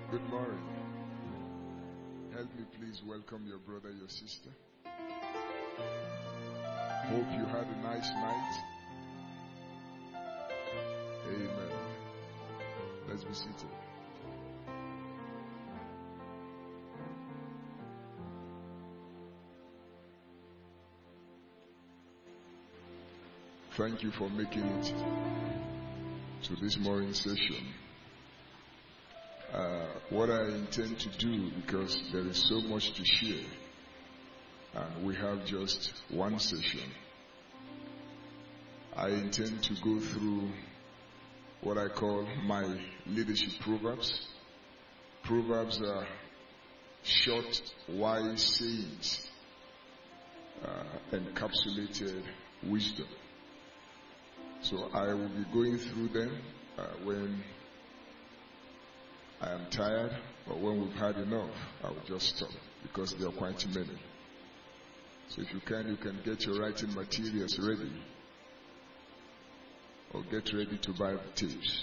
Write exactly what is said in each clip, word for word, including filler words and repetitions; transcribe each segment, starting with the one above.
Good morning. Help me please welcome your brother, your sister. Hope you had a nice night. Amen. Let's be seated. Thank you for making it to this morning session. Uh, what I intend to do, because there is so much to share, and we have just one session, I intend to go through what I call my leadership proverbs. Proverbs are short, wise sayings, uh, encapsulated wisdom. So I will be going through them uh, when I am tired, but when we've had enough, I will just stop, because there are quite many. So if you can, you can get your writing materials ready, or get ready to buy the tapes.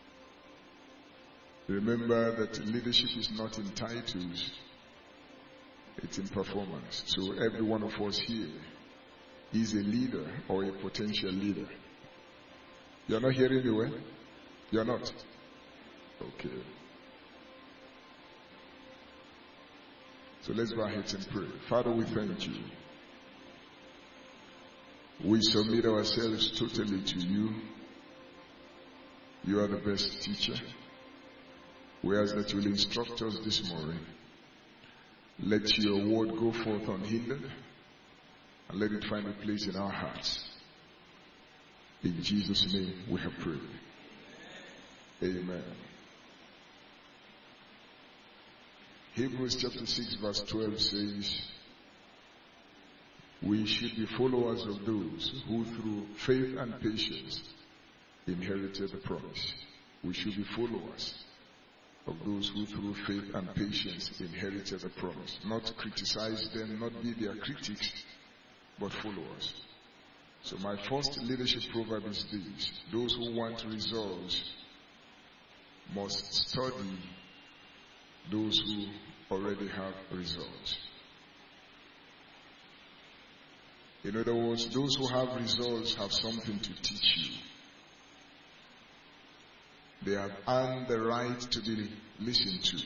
Remember that leadership is not in titles, it's in performance. So every one of us here is a leader or a potential leader. You're not hearing me well? You're not? Okay. So let's go ahead and pray. Father, we thank you. We submit ourselves totally to you. You are the best teacher. We ask that you will instruct us this morning. Let your word go forth unhindered, and let it find a place in our hearts. In Jesus' name we have prayed. Amen. Hebrews chapter six verse twelve says, we should be followers of those who through faith and patience inherited the promise. We should be followers of those who through faith and patience inherited the promise. Not criticize them, not be their critics, but followers. So my first leadership proverb is this: those who want results must study those who already have results. In other words, those who have results have something to teach you. They have earned the right to be listened to.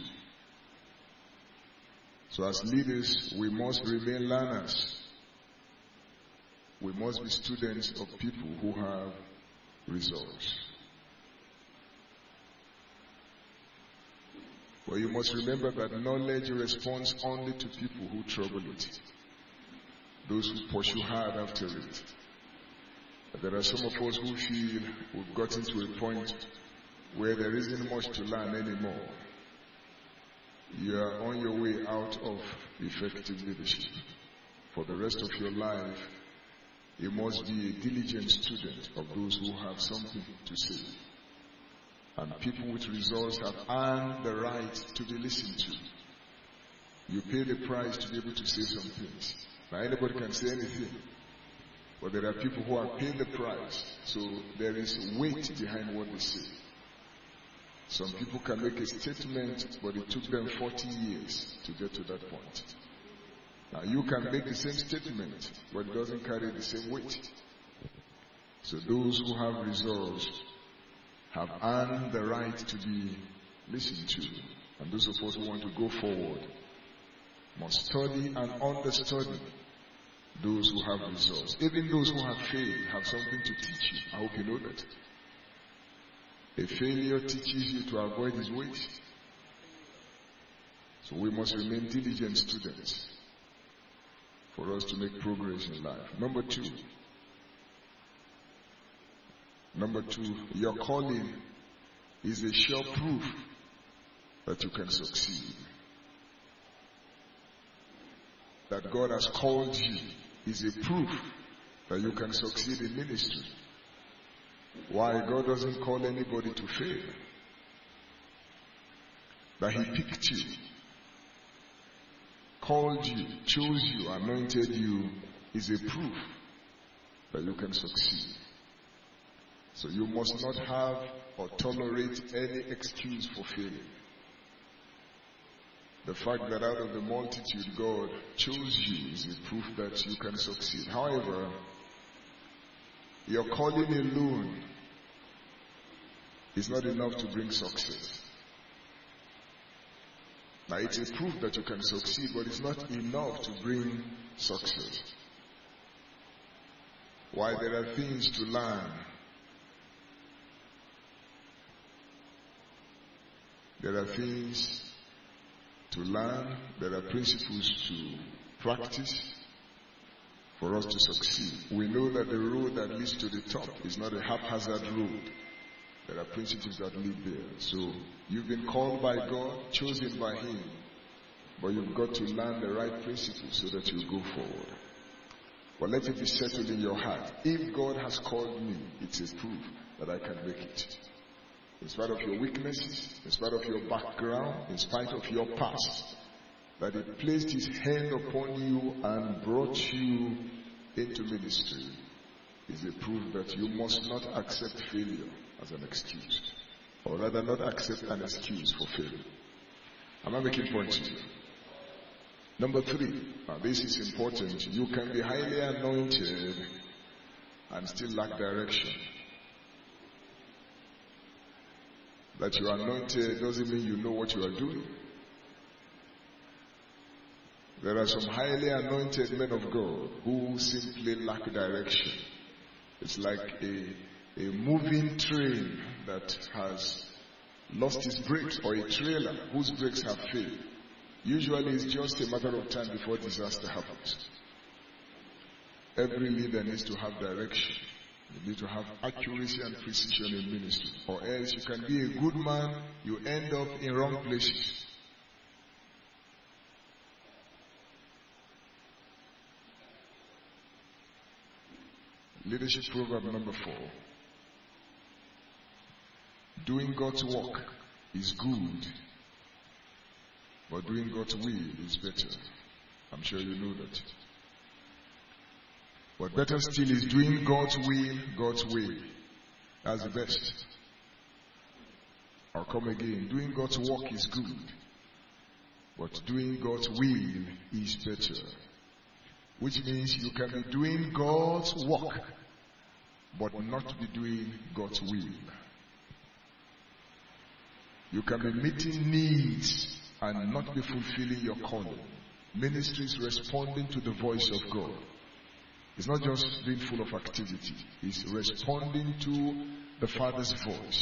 So as leaders, we must remain learners. We must be students of people who have results. Well, you must remember that knowledge responds only to people who trouble it, those who pursue hard after it. But there are some of us who feel we've gotten to a point where there isn't much to learn anymore. You are on your way out of effective leadership. For the rest of your life, you must be a diligent student of those who have something to say. And people with results have earned the right to be listened to. You pay the price to be able to say some things. Now anybody can say anything, but there are people who are paying the price, so there is weight behind what they say. Some people can make a statement, but it took them forty years to get to that point. Now you can make the same statement, but it doesn't carry the same weight. So those who have results have earned the right to be listened to. And those of us who want to go forward must study and understudy those who have results. Even those who have failed have something to teach you. I hope you know that. A failure teaches you to avoid his ways. So we must remain diligent students for us to make progress in life. Number two. Number two, your calling is a sure proof that you can succeed. That God has called you is a proof that you can succeed in ministry. Why? God doesn't call anybody to fail. That he picked you, called you, chose you, anointed you is a proof that you can succeed. So you must not have or tolerate any excuse for failing. The fact that out of the multitude God chose you is a proof that you can succeed. However, your calling alone is not enough to bring success. Now, it's a proof that you can succeed, but it's not enough to bring success. Why? There are things to learn. There are things to learn. There are principles to practice for us to succeed. We know that the road that leads to the top is not a haphazard road. There are principles that lead there. So you've been called by God, chosen by Him, but you've got to learn the right principles so that you go forward. But let it be settled in your heart. If God has called me, it's a proof that I can make it. In spite of your weaknesses, in spite of your background, in spite of your past, that He placed His hand upon you and brought you into ministry is a proof that you must not accept failure as an excuse, or rather not accept an excuse for failure. Am I making points here? Number three, now this is important. You can be highly anointed and still lack direction. That you are anointed doesn't mean you know what you are doing. There are some highly anointed men of God who simply lack direction. It's like a, a moving train that has lost its brakes, or a trailer whose brakes have failed. Usually it's just a matter of time before disaster happens. Every leader needs to have direction. You need to have accuracy and precision in ministry, or else you can be a good man, you end up in wrong places. Leadership proverb number four. Doing God's work is good, but doing God's will is better. I'm sure you know that. But better still is doing God's will, God's way. That's the best. I'll come again. Doing God's work is good, but doing God's will is better. Which means you can be doing God's work, but not be doing God's will. You can be meeting needs and not be fulfilling your calling. Ministry is responding to the voice of God. It's not just being full of activity. It's responding to the Father's voice.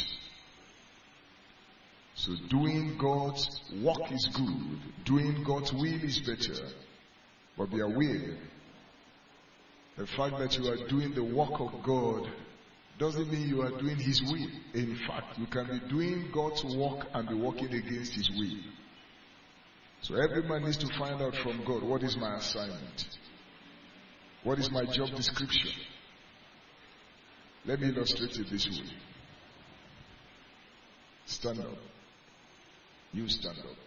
So doing God's work is good. Doing God's will is better. But be aware, the fact that you are doing the work of God doesn't mean you are doing His will. In fact, you can be doing God's work and be working against His will. So every man needs to find out from God, what is my assignment? What is my job description? Let me illustrate it this way. Stand up. You stand up.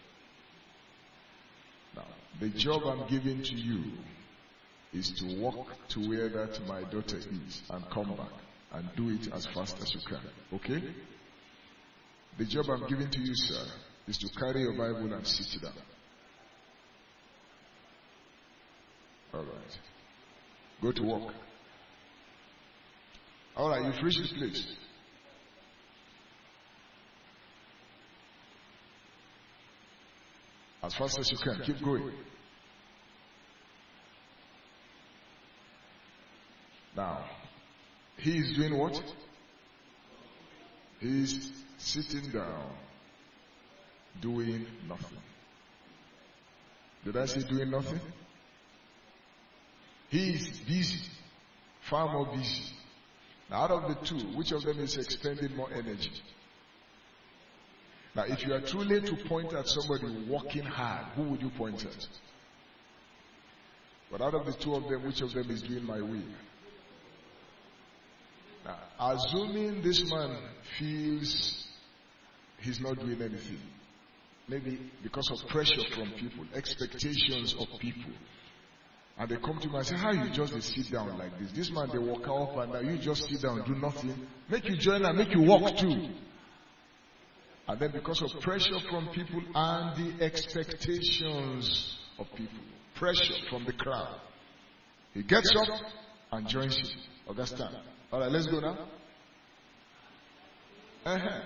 Now, the job I'm giving to you is to walk to where that my daughter is and come back and do it as fast as you can. Okay? The job I'm giving to you, sir, is to carry your Bible and sit down. All right. Go to work. All right, you've reached this place. As fast as you can, keep going. Now, he is doing what? He is sitting down, doing nothing. Did I say doing nothing? He is busy, far more busy. Now, out of the two, which of them is expending more energy? Now, if you are truly to point at somebody working hard, who would you point at? But out of the two of them, which of them is doing my will? Now, assuming this man feels he's not doing anything, maybe because of pressure from people, expectations of people, and they come to me and say, how you just sit down like this? This man, they walk up and now you just sit down, do nothing. Make you join and make you walk too. And then because of pressure from people and the expectations of people, pressure from the crowd, he gets up and joins you. Understand? All right, let's go now. Uh-huh.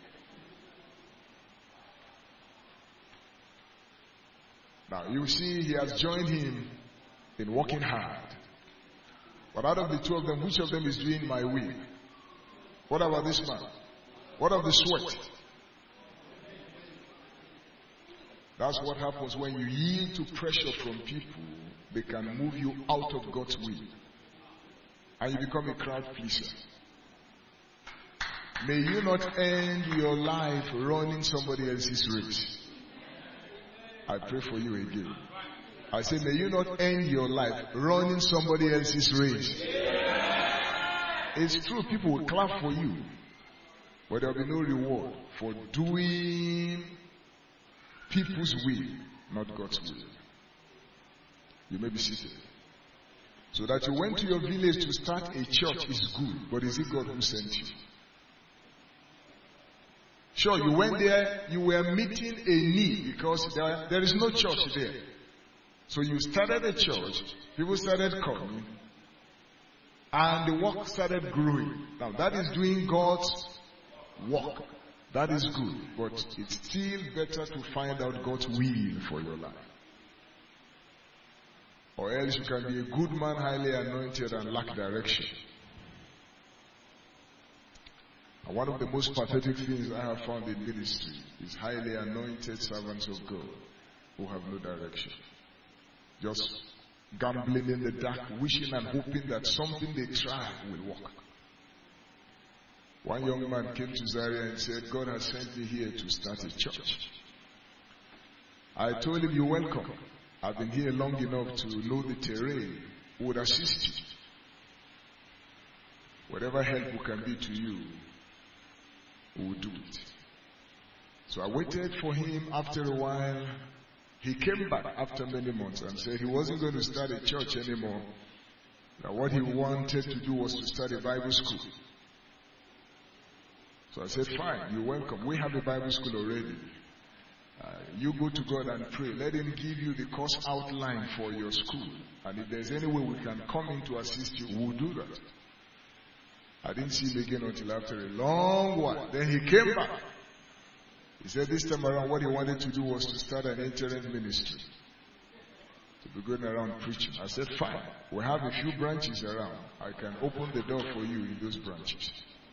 Now, you see, he has joined him in working hard. But out of the two of them, which of them is doing my will? What about this man? What of the sweat? That's what happens when you yield to pressure from people. They can move you out of God's will. And you become a crowd pleaser. May you not end your life running somebody else's race. I pray for you again. I say, may you not end your life running somebody else's race. It's true, people will clap for you, but there will be no reward for doing people's will, not God's will. You may be seated. So that you went to your village to start a church is good, but is it God who sent you? Sure, you went there, you were meeting a need because there, there is no church there. So you started a church, people started coming, and the work started growing. Now that is doing God's work. That is good, but it's still better to find out God's will for your life. Or else you can be a good man, highly anointed, and lack direction. And one of the most pathetic things I have found in ministry is highly anointed servants of God who have no direction. Just gambling in the dark, wishing and hoping that something they try will work. One young man came to Zaria and said, God has sent me here to start a church. I told him, you're welcome. I've been here long enough to know the terrain. Who would assist you? Whatever help we can be to you, we will do it. So I waited for him. After a while, he came back after many months and said he wasn't going to start a church anymore. That what he wanted to do was to start a Bible school. So I said, fine, you're welcome. We have a Bible school already. Uh, you go to God and pray. Let him give you the course outline for your school. And if there's any way we can come in to assist you, we'll do that. I didn't see him again until after a long while. Then he came back. He said this time around what he wanted to do was to start an interim ministry. To be going around preaching. I said, fine. We have a few branches around. I can open the door for you in those branches.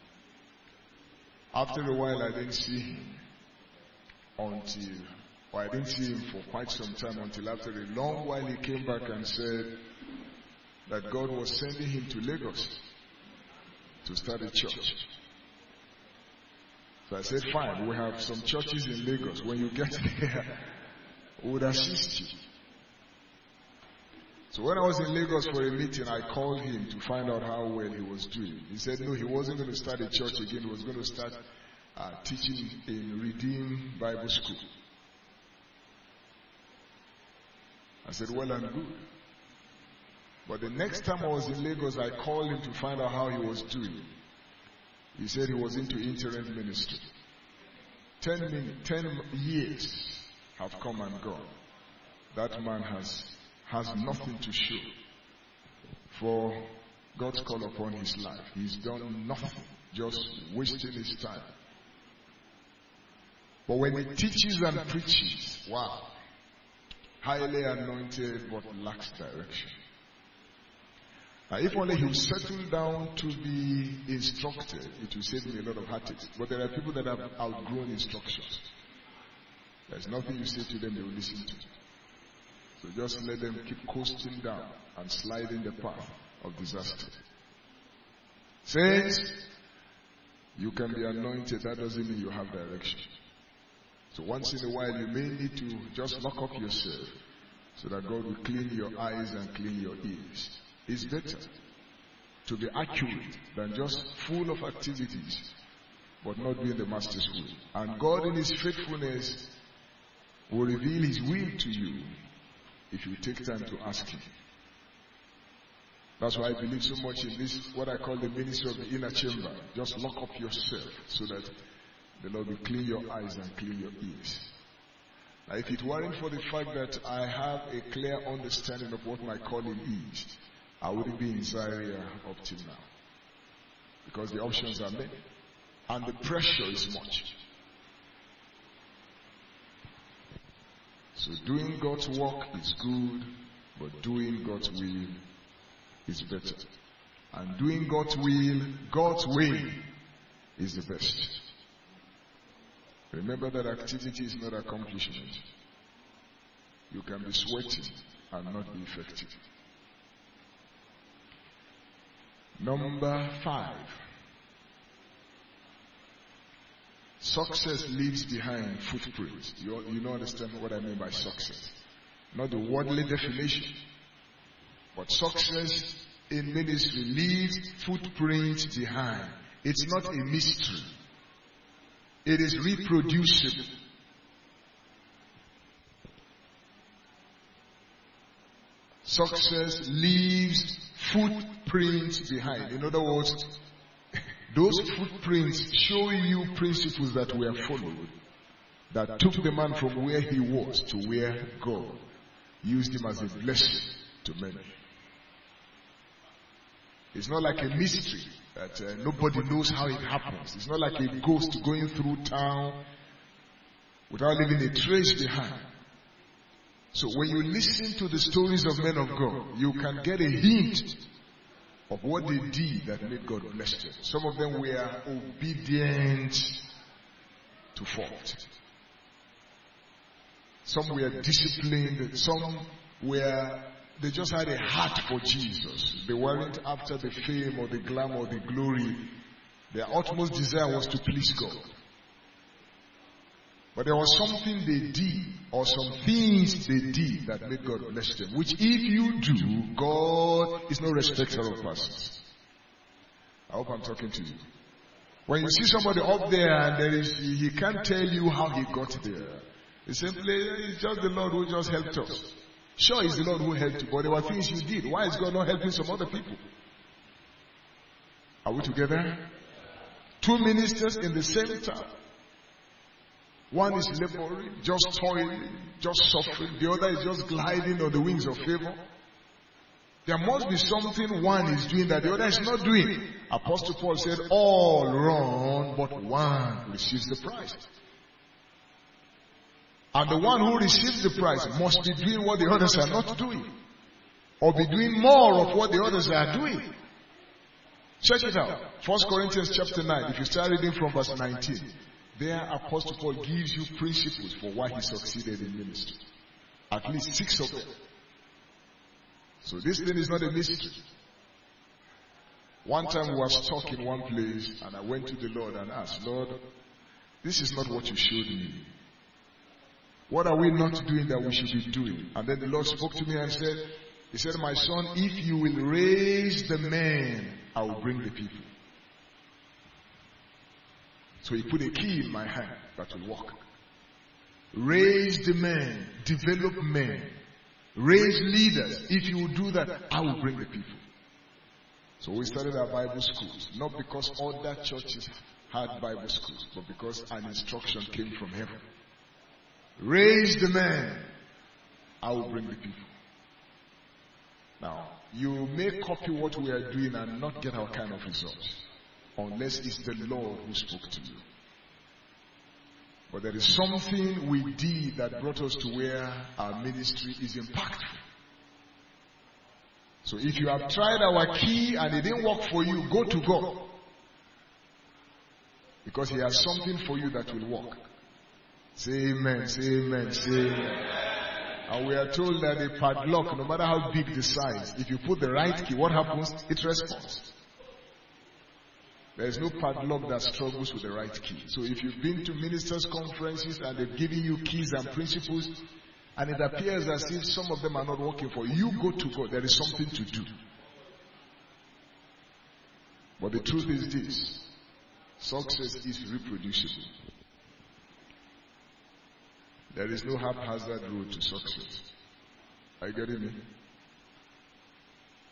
After a while, I didn't see him until, or I didn't see him for quite some time until after a long while he came back and said that God was sending him to Lagos to start a church. So I said, fine, we have some churches in Lagos. When you get there, we would assist you. So when I was in Lagos for a meeting, I called him to find out how well he was doing. He said, no, he wasn't going to start a church again. He was going to start uh, teaching in Redeemed Bible School. I said, well and good. But the next time I was in Lagos, I called him to find out how he was doing. He said he was into interim ministry. Ten, min- ten years have come and gone. That man has has nothing to show for God's call upon his life. He's done nothing, just wasting his time. But when he teaches and preaches, wow, highly anointed but lacks direction. Now, if only he would settle down to be instructed, it will save me a lot of heartaches. But there are people that have outgrown instructions. There's nothing you say to them, they will listen to. So just let them keep coasting down and sliding the path of disaster. Saints, you can be anointed, that doesn't mean you have direction. So once in a while you may need to just lock up yourself so that God will clean your eyes and clean your ears. It's better to be accurate than just full of activities but not doing the master's will. And God in his faithfulness will reveal his will to you if you take time to ask him. That's why I believe so much in this, what I call the ministry of the inner chamber. Just lock up yourself so that the Lord will clean your eyes and clean your ears. Now, if it weren't for the fact that I have a clear understanding of what my calling is, I wouldn't be in Zaria up till now. Because the options are many. And the pressure is much. So doing God's work is good, but doing God's will is better. And doing God's will, God's way, is the best. Remember that activity is not accomplishment. You can be sweating and not be effective. Number five. Success leaves behind footprints. You, you don't understand what I mean by success. Not the worldly definition. But success in ministry leaves footprints behind. It's not a mystery. It is reproducible. Success leaves footprints behind. In other words, those footprints show you principles that were followed, that took the man from where he was to where God used him as a blessing to many. It's not like a mystery that uh, nobody knows how it happens. It's not like a ghost going through town without leaving a trace behind. So when you listen to the stories of men of God, you can get a hint of what they did that made God bless them. Some of them were obedient to fault. Some were disciplined. Some were, they just had a heart for Jesus. They weren't after the fame or the glamour or the glory. Their utmost desire was to please God. But there was something they did, or some things they did that made God bless them, which if you do, God is no respecter of persons. I hope I'm talking to you. When you see somebody up there and there is, he can't tell you how he got there. It's simply, it's just the Lord who just helped us. Sure, it's the Lord who helped you, but there were things you did. Why is God not helping some other people? Are we together? Two ministers in the same time. One is laboring, just toiling, just suffering. The other is just gliding on the wings of favor. There must be something one is doing that the other is not doing. Apostle Paul said, all run, but one receives the prize. And the one who receives the prize must be doing what the others are not doing. Or be doing more of what the others are doing. Check it out. First Corinthians chapter nine, if you start reading from verse nineteen. There, Apostle Paul gives you principles for why he succeeded in ministry. At least six of them. So this thing is not a mystery. One time we were stuck in one place and I went to the Lord and asked, Lord, this is not what you showed me. What are we not doing that we should be doing? And then the Lord spoke to me and said, He said, my son, if you will raise the men, I will bring the people. So he put a key in my hand that will work. Raise the men, develop men, raise leaders. If you will do that, I will bring the people. So we started our Bible schools, not because other churches had Bible schools, but because an instruction came from heaven. Raise the men, I will bring the people. Now, you may copy what we are doing and not get our kind of results, unless it's the Lord who spoke to you. But there is something we did that brought us to where our ministry is impactful. So if you have tried our key and it didn't work for you, go to God. Because He has something for you that will work. Say amen, say amen, say amen. And we are told that a padlock, no matter how big the size, if you put the right key, what happens? It responds. There is no padlock that struggles with the right key. So if you've been to ministers' conferences and they've given you keys and principles, and it appears as if some of them are not working for you, you go to God. There is something to do. But the truth is this. Success is reproducible. There is no haphazard road to success. Are you getting me?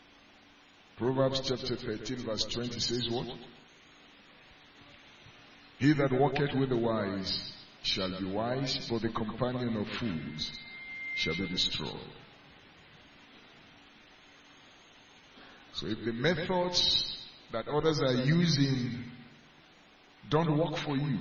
Proverbs chapter thirteen verse twenty says what? He that walketh with the wise shall be wise, but the companion of fools shall be destroyed. So if the methods that others are using don't work for you,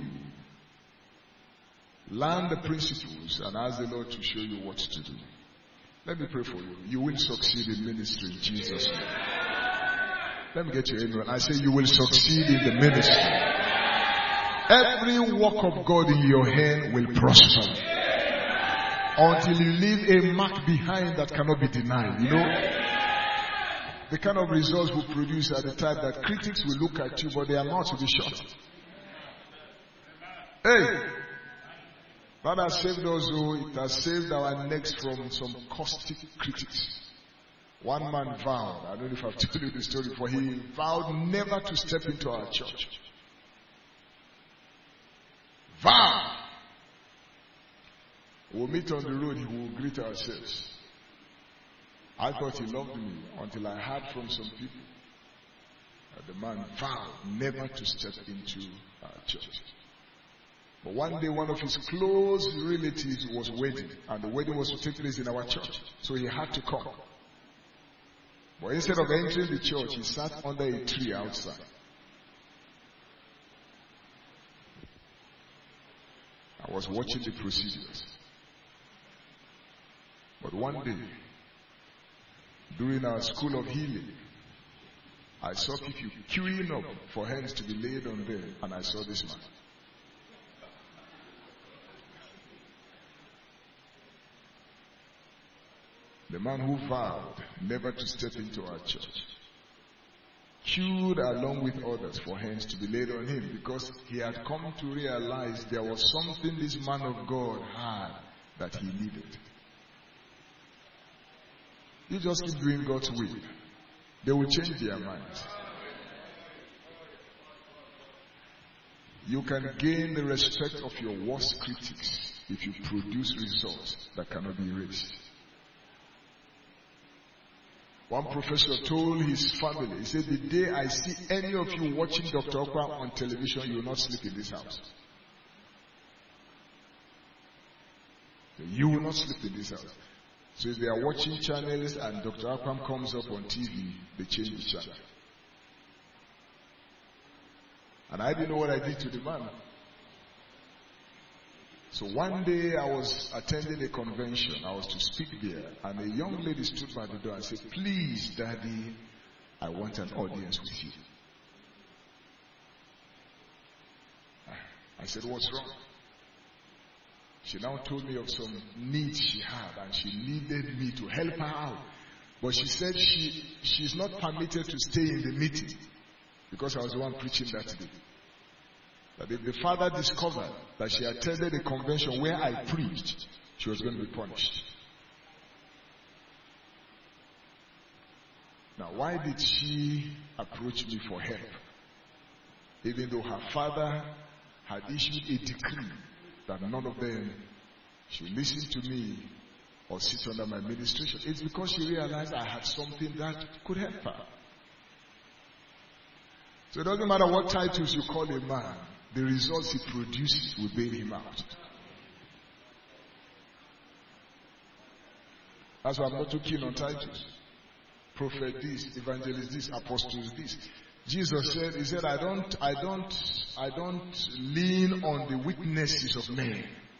learn the principles and ask the Lord to show you what to do. Let me pray for you. You will succeed in ministry in Jesus' name. Let me get you in. I say you will succeed in the ministry. Every work of God in your hand will prosper until you leave a mark behind that cannot be denied. You know, the kind of results we produce are the type that critics will look at you, but their mouths will be shut. Hey! That has saved us, though. It has saved our necks from some caustic critics. One man vowed, I don't know if I've told you the story before, he vowed never to step into our church. Vow! We'll meet on the road, we will greet ourselves. I thought he loved me until I heard from some people that the man vowed never to step into our church. But one day one of his close relatives was wedding, and the wedding was to take place in our church. So he had to come. But instead of entering the church, he sat under a tree outside. I was watching the procedures. But one day, during our school of healing, I saw people queuing up for hands to be laid on them, and I saw this man. The man who vowed never to step into our church queued along with others for hands to be laid on him, because he had come to realize there was something this man of God had that he needed. You just keep doing God's will. They will change their minds. You can gain the respect of your worst critics if you produce results that cannot be erased. One professor told his family, he said, the day I see any of you watching Doctor Okwa on television, you will not sleep in this house. You will not sleep in this house. So if they are watching channels and Doctor Akram comes up on T V, they change the channel. And I didn't know what I did to the man. So one day I was attending a convention. I was to speak there. And a young lady stood by the door and said, please, Daddy, I want an audience with you. I said, what's wrong? She now told me of some needs she had, and she needed me to help her out. But she said she she's not permitted to stay in the meeting because I was the one preaching that day. That if the father discovered that she attended a convention where I preached, she was going to be punished. Now, why did she approach me for help? Even though her father had issued a decree that none of them should listen to me or sit under my ministration. It's because she realized I had something that could help her. So it doesn't matter what titles you call a man, the results he produces will bail him out. That's why I'm not too keen on titles. Prophet this, evangelist this, apostles this. Jesus said, he said, I don't, I don't, I don't lean on the weaknesses of men.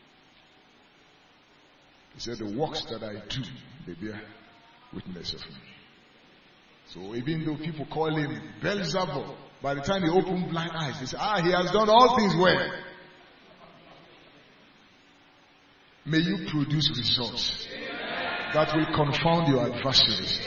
He said, the works that I do, they bear witness of me. So even though people call him Beelzebub, by the time he opened blind eyes, they say, ah, he has done all things well. May you produce results that will confound your adversaries.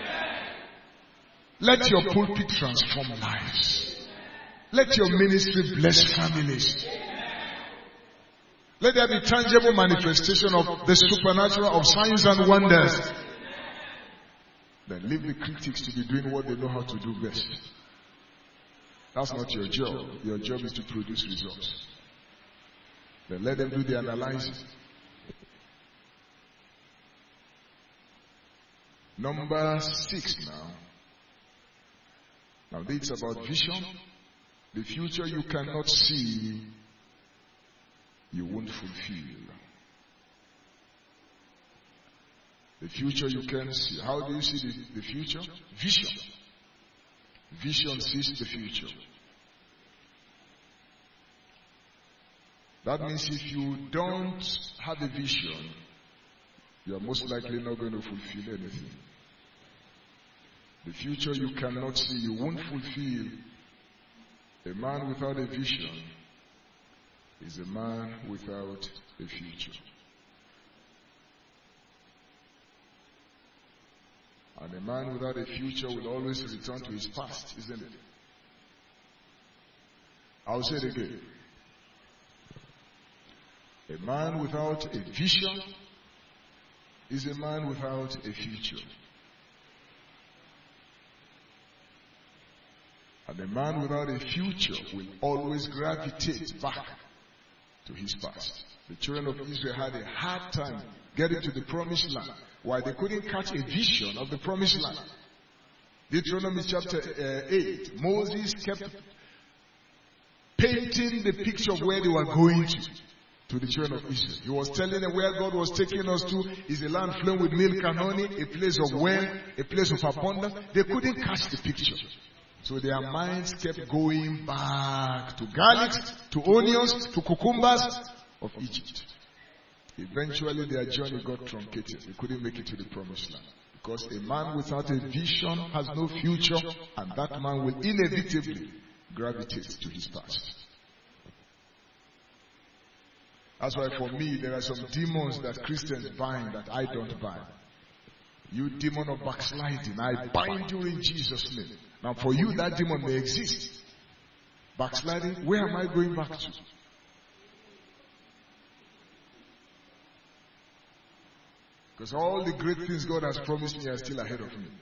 Let your pulpit transform lives. Let your ministry bless families. Let there be tangible manifestation of the supernatural, of signs and wonders. Then leave the critics to be doing what they know how to do best. That's not your job. Your job is to produce results. Then let them do the analysis. Number six now. Now this is about vision. The future you cannot see, you won't fulfill. The future you can see. How do you see the, the future? Vision. Vision sees the future. That means if you don't have a vision, you are most likely not going to fulfill anything. The future you cannot see, you won't fulfill. A man without a vision is a man without a future. And a man without a future will always return to his past, isn't it? I'll say it again. A man without a vision is a man without a future. And a man without a future will always gravitate back to his past. The children of Israel had a hard time getting to the promised land. Why? They couldn't catch a vision of the promised land. Deuteronomy chapter uh, eight, Moses kept painting the picture of where they were going to, to the children of Israel. He was telling them where God was taking us to is a land flowing with milk and honey, a place of wealth, a place of abundance. They couldn't catch the picture. So their minds kept going back to garlics, to onions, to cucumbers of Egypt. Eventually their journey got truncated. They couldn't make it to the promised land. Because a man without a vision has no future, and that man will inevitably gravitate to his past. That's why for me, there are some demons that Christians bind that I don't bind. You demon of backsliding, I bind you in Jesus' name. Now for you, that demon may exist. Backsliding, where am I going back to? Because all the great things God has promised me are still ahead of me.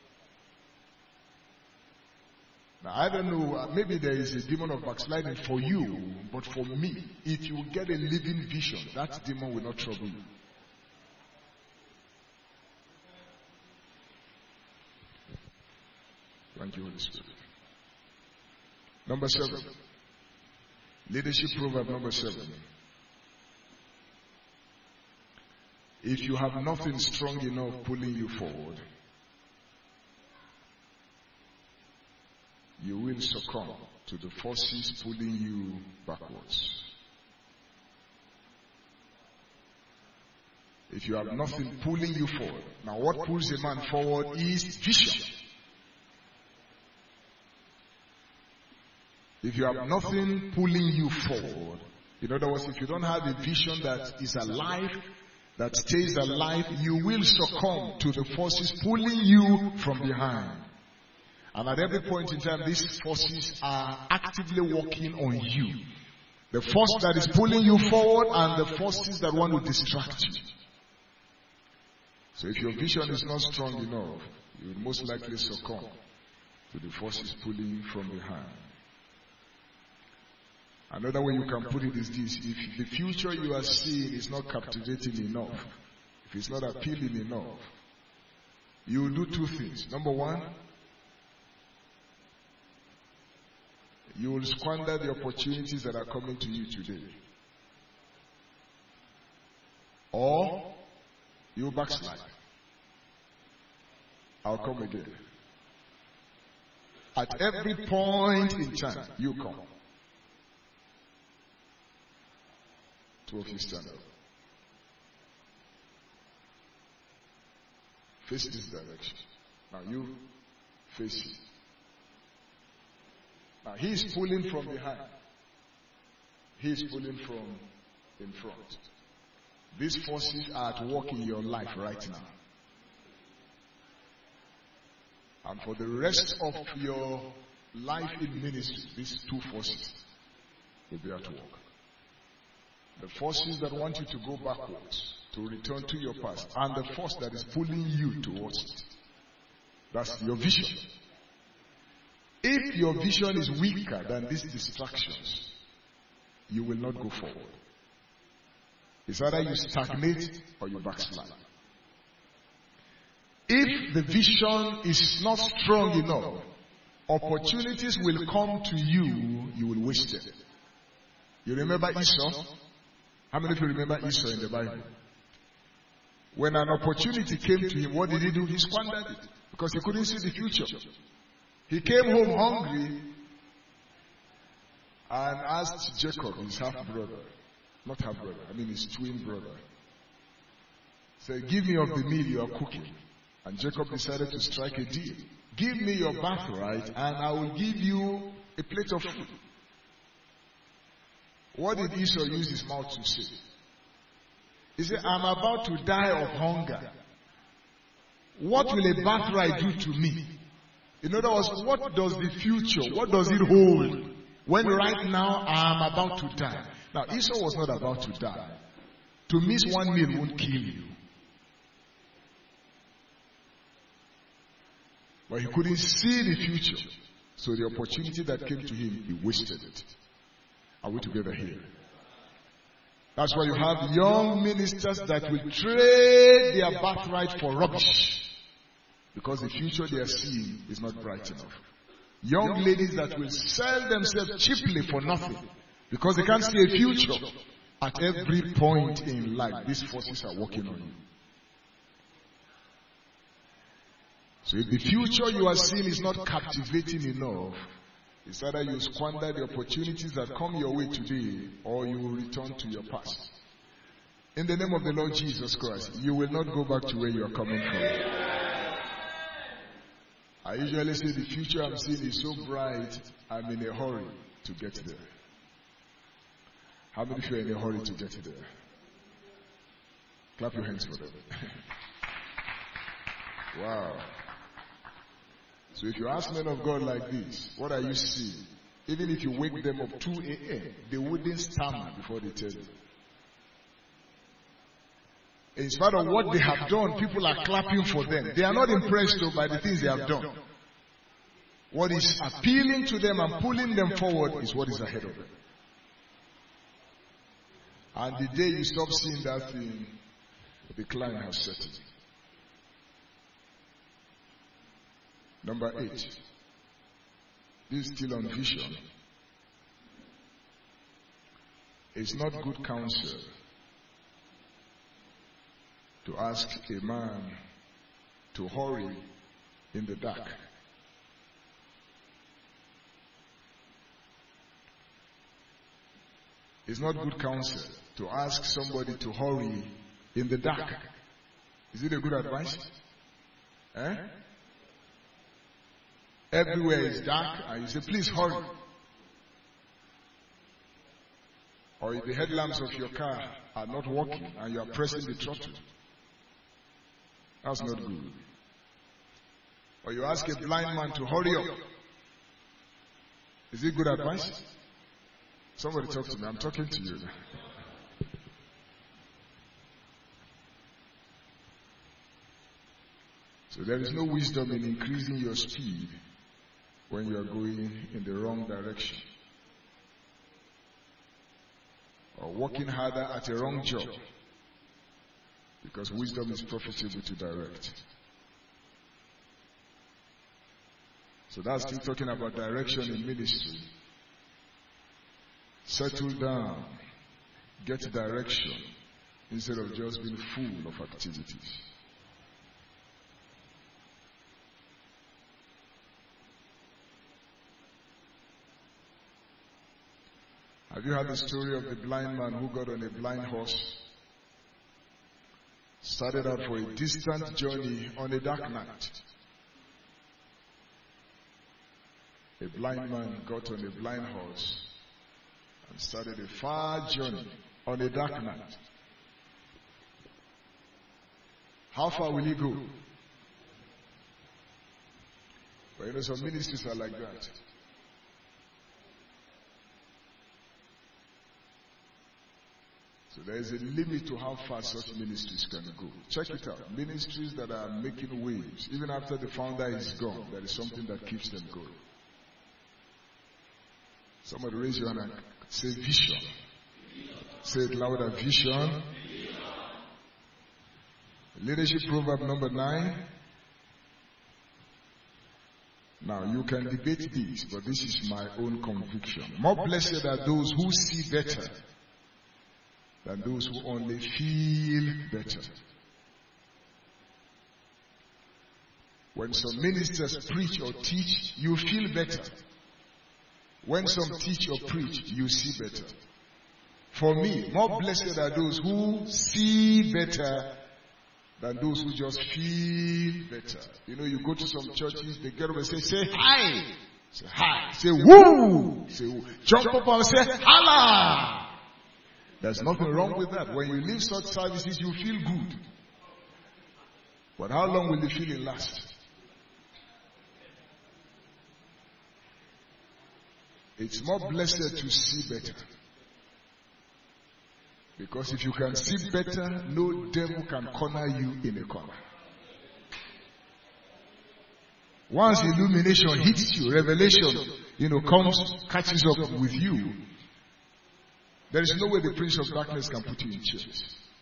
Now I don't know, maybe there is a demon of backsliding for you, but for me, if you get a living vision, that demon will not trouble you. Thank you, Holy Spirit. Number seven. Leadership proverb number seven. If you have nothing strong enough pulling you forward, you will succumb to the forces pulling you backwards. If you have nothing pulling you forward. Now what pulls a man forward is vision. If you have nothing pulling you forward, in other words, if you don't have a vision that is alive, that stays alive, you will succumb to the forces pulling you from behind. And at every point in time, these forces are actively working on you. The force that is pulling you forward and the forces that want to distract you. So if your vision is not strong enough, you will most likely succumb to the forces pulling you from behind. Another way you can put it is this: if the future you are seeing is not captivating enough, if it's not appealing enough, you will do two things. Number one, you will squander the opportunities that are coming to you today. Or you backslide. I'll come again. At every point in time, you come. Two of you stand up. Face this direction. Now you face it. Now he is pulling from behind. He is pulling from in front. These forces are at work in your life right now. And for the rest of your life in ministry, these two forces will be at work. The forces that want you to go backwards, to return to your past, and the force that is pulling you towards it. That's your vision. If your vision is weaker than these distractions, you will not go forward. It's either you stagnate or you backslide. If the vision is not strong enough, opportunities will come to you, you will waste them. You remember Esau? How many of you remember Esau in the Bible? When an opportunity came to him, what did he do? He squandered it because he couldn't see the future. He came home hungry and asked Jacob, his half-brother, not half-brother, I mean his twin brother, said, give me of the meal you are cooking. And Jacob decided to strike a deal. Give me your birthright and I will give you a plate of food. What did Esau use his mouth to say? He said, I'm about to die of hunger. What will a birthright do to me? In other words, what does the future, what does it hold when right now I am about to die? Now, Esau was not about to die. To miss one meal won't kill you. But he couldn't see the future. So the opportunity that came to him, he wasted it. Are we together here? That's why you have young ministers that will trade their birthright for rubbish. Because the future they are seeing is not bright enough. Young ladies that will sell themselves cheaply for nothing. Because they can't see a future. At every point in life, these forces are working on you. So if the future you are seeing is not captivating enough, it's either you squander the opportunities that come your way today, or you will return to your past. In the name of the Lord Jesus Christ, you will not go back to where you are coming from. I usually say the future I'm seeing is so bright, I'm in a hurry to get there. How many of you are in a hurry to get there? Clap your hands for them. Wow. So if you ask men of God like this, what are you seeing? Even if you wake them up two a.m., they wouldn't stammer before they tell you. In spite of what they have done, people are clapping for them. They are not impressed though by the things they have done. What is appealing to them and pulling them forward is what is ahead of them. And the day you stop seeing that thing, the decline has set in. Number eight. This is still on vision. It's not good counsel to ask a man to hurry in the dark. It's not good counsel to ask somebody to hurry in the dark. Is it a good advice? Eh? Everywhere is dark and you say, please hurry. Or if the headlamps of your car are not working and you are pressing the throttle, that's not good. Or you ask a blind man to hurry up. Is it good advice? Somebody talk to me. I'm talking to you. So there is no wisdom in increasing your speed when you are going in the wrong direction. Or working harder at a wrong job. Because wisdom is profitable to direct. So that's still talking about direction in ministry. Settle down. Get direction. Instead of just being full of activities. Have you heard the story of the blind man who got on a blind horse? Started out for a distant journey on a dark night. A blind man got on a blind horse and started a far journey on a dark night. How far will he go? But you know, some ministries are like that. So there is a limit to how far such ministries can go. Check it out. Ministries that are making waves, even after the founder is gone, there is something that keeps them going. Somebody raise your hand and say vision. Say it louder, vision. Leadership proverb number nine. Now, you can debate this, but this is my own conviction. More blessed are those who see better than those who only feel better. When some ministers preach or teach, you feel better. When some teach or preach, you see better. For me, more blessed are those who see better than those who just feel better. You know, you go to some churches, they get up and say, say hi. Say hi. Say woo. Say woo. Jump up and say holla. There's nothing wrong with that. When you leave such services, you feel good. But how long will the feeling last? It's more blessed to see better. Because if you can see better, no devil can corner you in a corner. Once illumination hits you, revelation, you know, comes, catches up with you, there is no way the prince of darkness can put you in chains.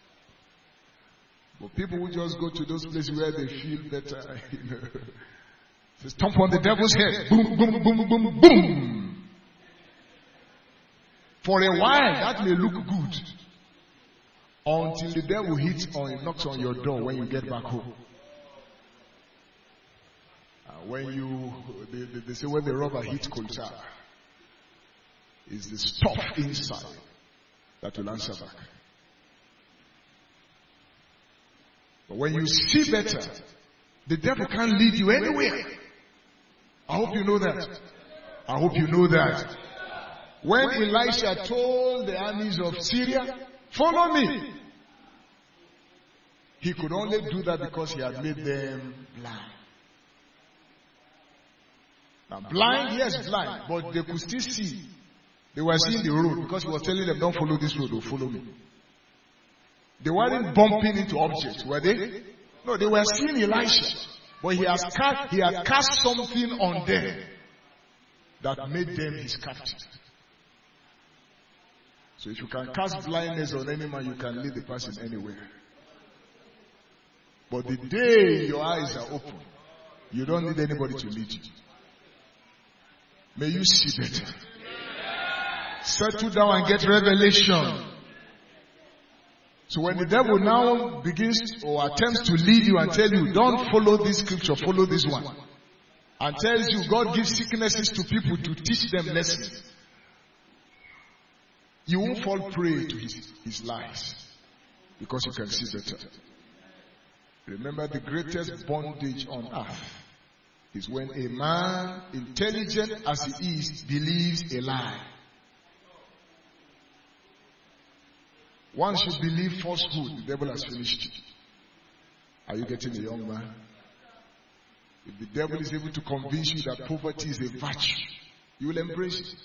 But people who just go to those places where they feel better, you know, they stomp on the devil's head, boom, boom, boom, boom, boom. For a while, that may look good. Until the devil hits or knocks on your door when you get back home. Uh, when you, they, they, they say when the rubber hits coltar, it's the stuff inside that will answer back. But when you see better, the devil can't lead you anywhere. I hope you know that. I hope you know that. When Elisha told the armies of Syria, follow me, he could only do that because he had made them blind. Now, blind, yes, blind, but they could still see. They were seeing the road because he was telling them, don't follow this road, or follow me. They weren't bumping into objects, were they? No, they were seeing Elisha, but he, has cast, he had cast something on them that made them his captives. So if you can cast blindness on any man, you can lead the person anywhere. But the day your eyes are open, you don't need anybody to lead you. May you see better. Settle down and get revelation. So when the devil now begins or attempts to lead you and tell you, don't follow this scripture, follow this one. And tells you God gives sicknesses to people to teach them lessons. You won't fall prey to his, his lies because you can see better. Remember, the greatest bondage on earth is when a man, intelligent as he is, believes a lie. Once you believe falsehood, the devil has finished it. Are you getting a young man? If the devil is able to convince you that poverty is a virtue, you will embrace it.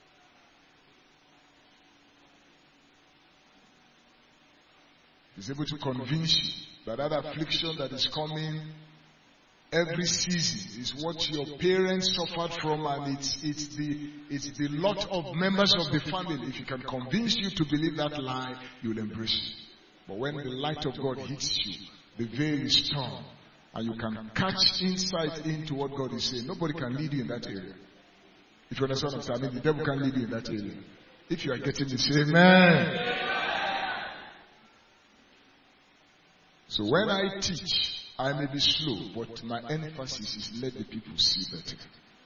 He's able to convince you that that affliction that is coming every season is what your parents suffered from, and it's it's the it's the lot of members of the family. If he can convince you to believe that lie, you'll embrace it. But when the light of God hits you, the veil is torn, and you can catch insight into what God is saying. Nobody can lead you in that area. If you understand what I'm saying, the devil can lead you in that area. If you are getting this, amen. So when I teach, I may be slow, but my emphasis is let the people see better.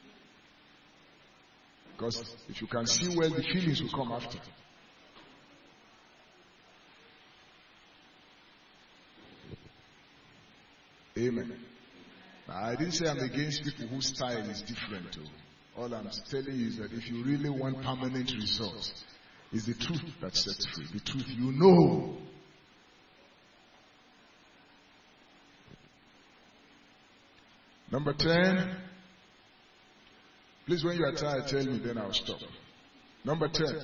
Because if you can see well, the feelings will come after. Amen. Now, I didn't say I'm against people whose style is different. All I'm telling you is that if you really want permanent results, it's the truth that sets free. The truth you know. Number ten. Please, when you are tired, tell me, then I'll stop. Number ten.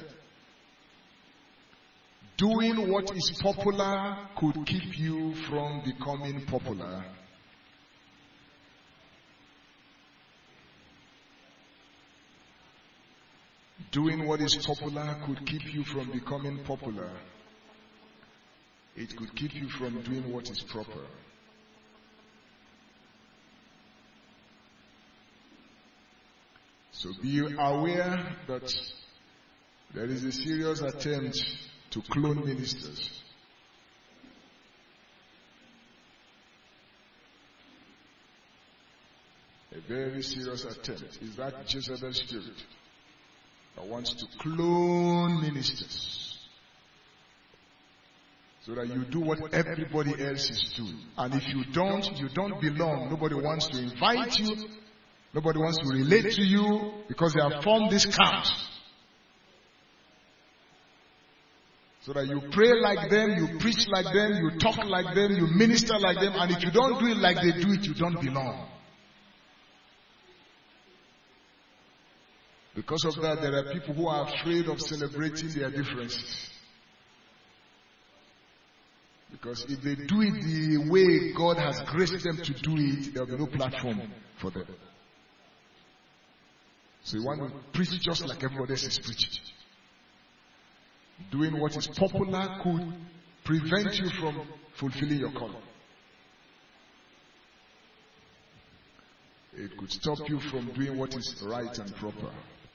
Doing what is popular could keep you from becoming popular. Doing what is popular could keep you from becoming popular. It could keep you from doing what is proper. So be aware that there is a serious attempt to clone ministers. A very serious attempt is that Jezebel spirit that wants to clone ministers so that you do what everybody else is doing. And if you don't, you don't belong. Nobody wants to invite you. Nobody wants to relate to you because they have formed these camps. So that you pray like them, you preach like them, you talk like them, you minister like them, and if you don't do it like they do it, you don't belong. Because of that, there are people who are afraid of celebrating their differences. Because if they do it the way God has graced them to do it, there will be no platform for them. So you want to preach just like everybody else is preaching. Doing what is popular could prevent you from fulfilling your calling. It could stop you from doing what is right and proper.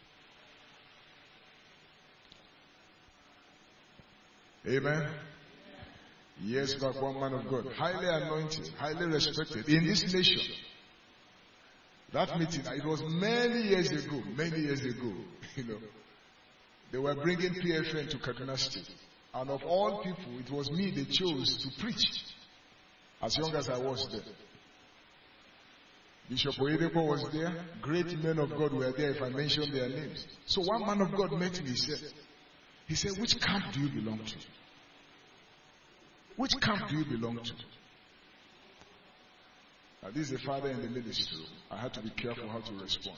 Amen. Yes, but one man of God, highly anointed, highly respected in this nation. That meeting, it was many years ago, many years ago, you know. They were bringing P F N to Kaduna State. And of all people, it was me they chose to preach. As young as I was there. Bishop Oyedepo was there. Great men of God were there if I mention their names. So one man of God met me, he said, he said, which camp do you belong to? Which camp do you belong to? Now this is a father in the ministry. I had to be careful how to respond.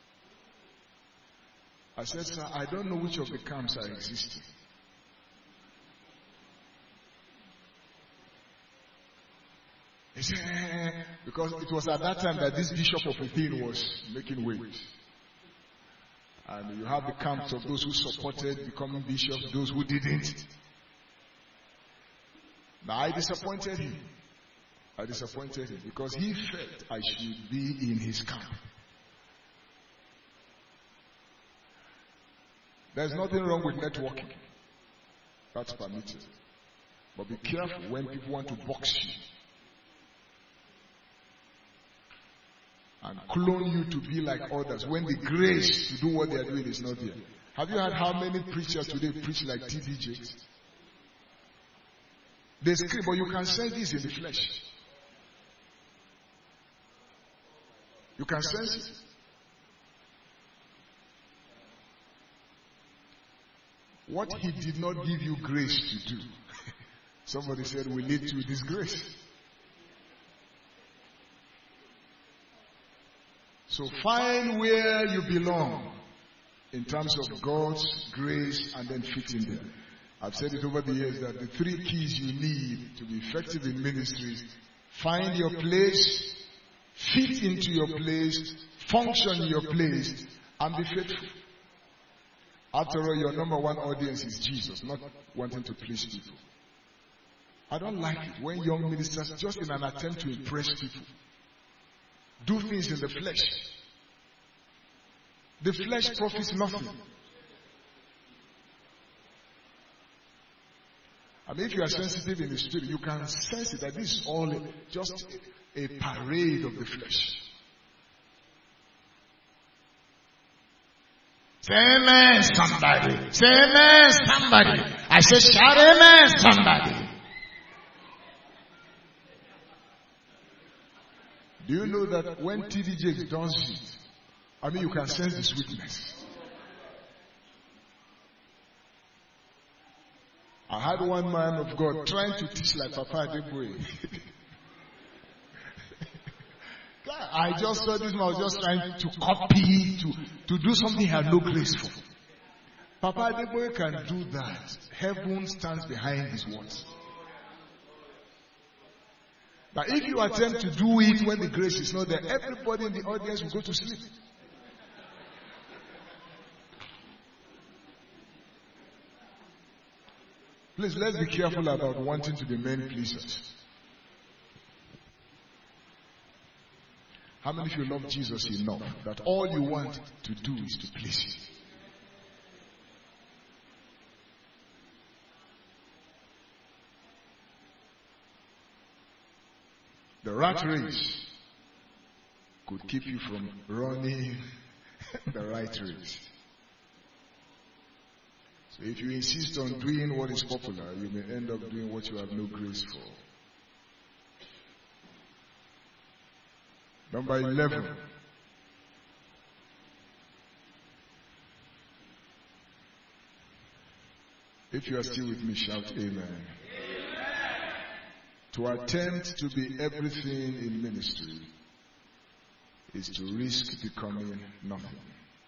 I said, sir, I don't know which of the camps are existing. He said, eh, because it was at that time that this bishop of Athene was making waves. And you have the camps of those who supported becoming bishops, those who didn't. Now I disappointed him. I disappointed him because he felt I should be in his camp. There's nothing wrong with networking. That's permitted. But be careful when people want to box you and clone you to be like others when the grace to do what they are doing is not there. Have you heard how many preachers today preach like T D Js? They scream, but you can sense this in the flesh. You can sense it. What he did not give you grace to do, somebody said, will lead to disgrace. So find where you belong in terms of God's grace and then fit in there. I've said it over the years that the three keys you need to be effective in ministries: find your place, fit into your place, function in your place, and be faithful. After all, your number one audience is Jesus, not wanting to please people. I don't like it when young ministers, just in an attempt to impress people, do things in the flesh. The flesh profits nothing. I mean, if you are sensitive in the spirit, you can sense it that this is all just a parade of the flesh. Say amen, somebody. Say amen, somebody. I say shout amen, somebody. Do you know that when T D J does it, I mean, you can sense the sweetness. I had one man of God trying to teach like Papa Adeboye. I just saw this man was just trying to copy, to, to do something he had no grace for. Papa Adeboye can do that. Heaven stands behind his words. But if you attempt to do it when the grace is not there, everybody in the audience will go to sleep. Please, let's be careful about wanting to be men pleasers. How many of you love Jesus enough that all you want to do is to please him? The rat race could keep you from running the right race. So if you insist on doing what is popular, you may end up doing what you have no grace for. Number eleven. If you are still with me, shout amen. Amen. To attempt to be everything in ministry is to risk becoming nothing.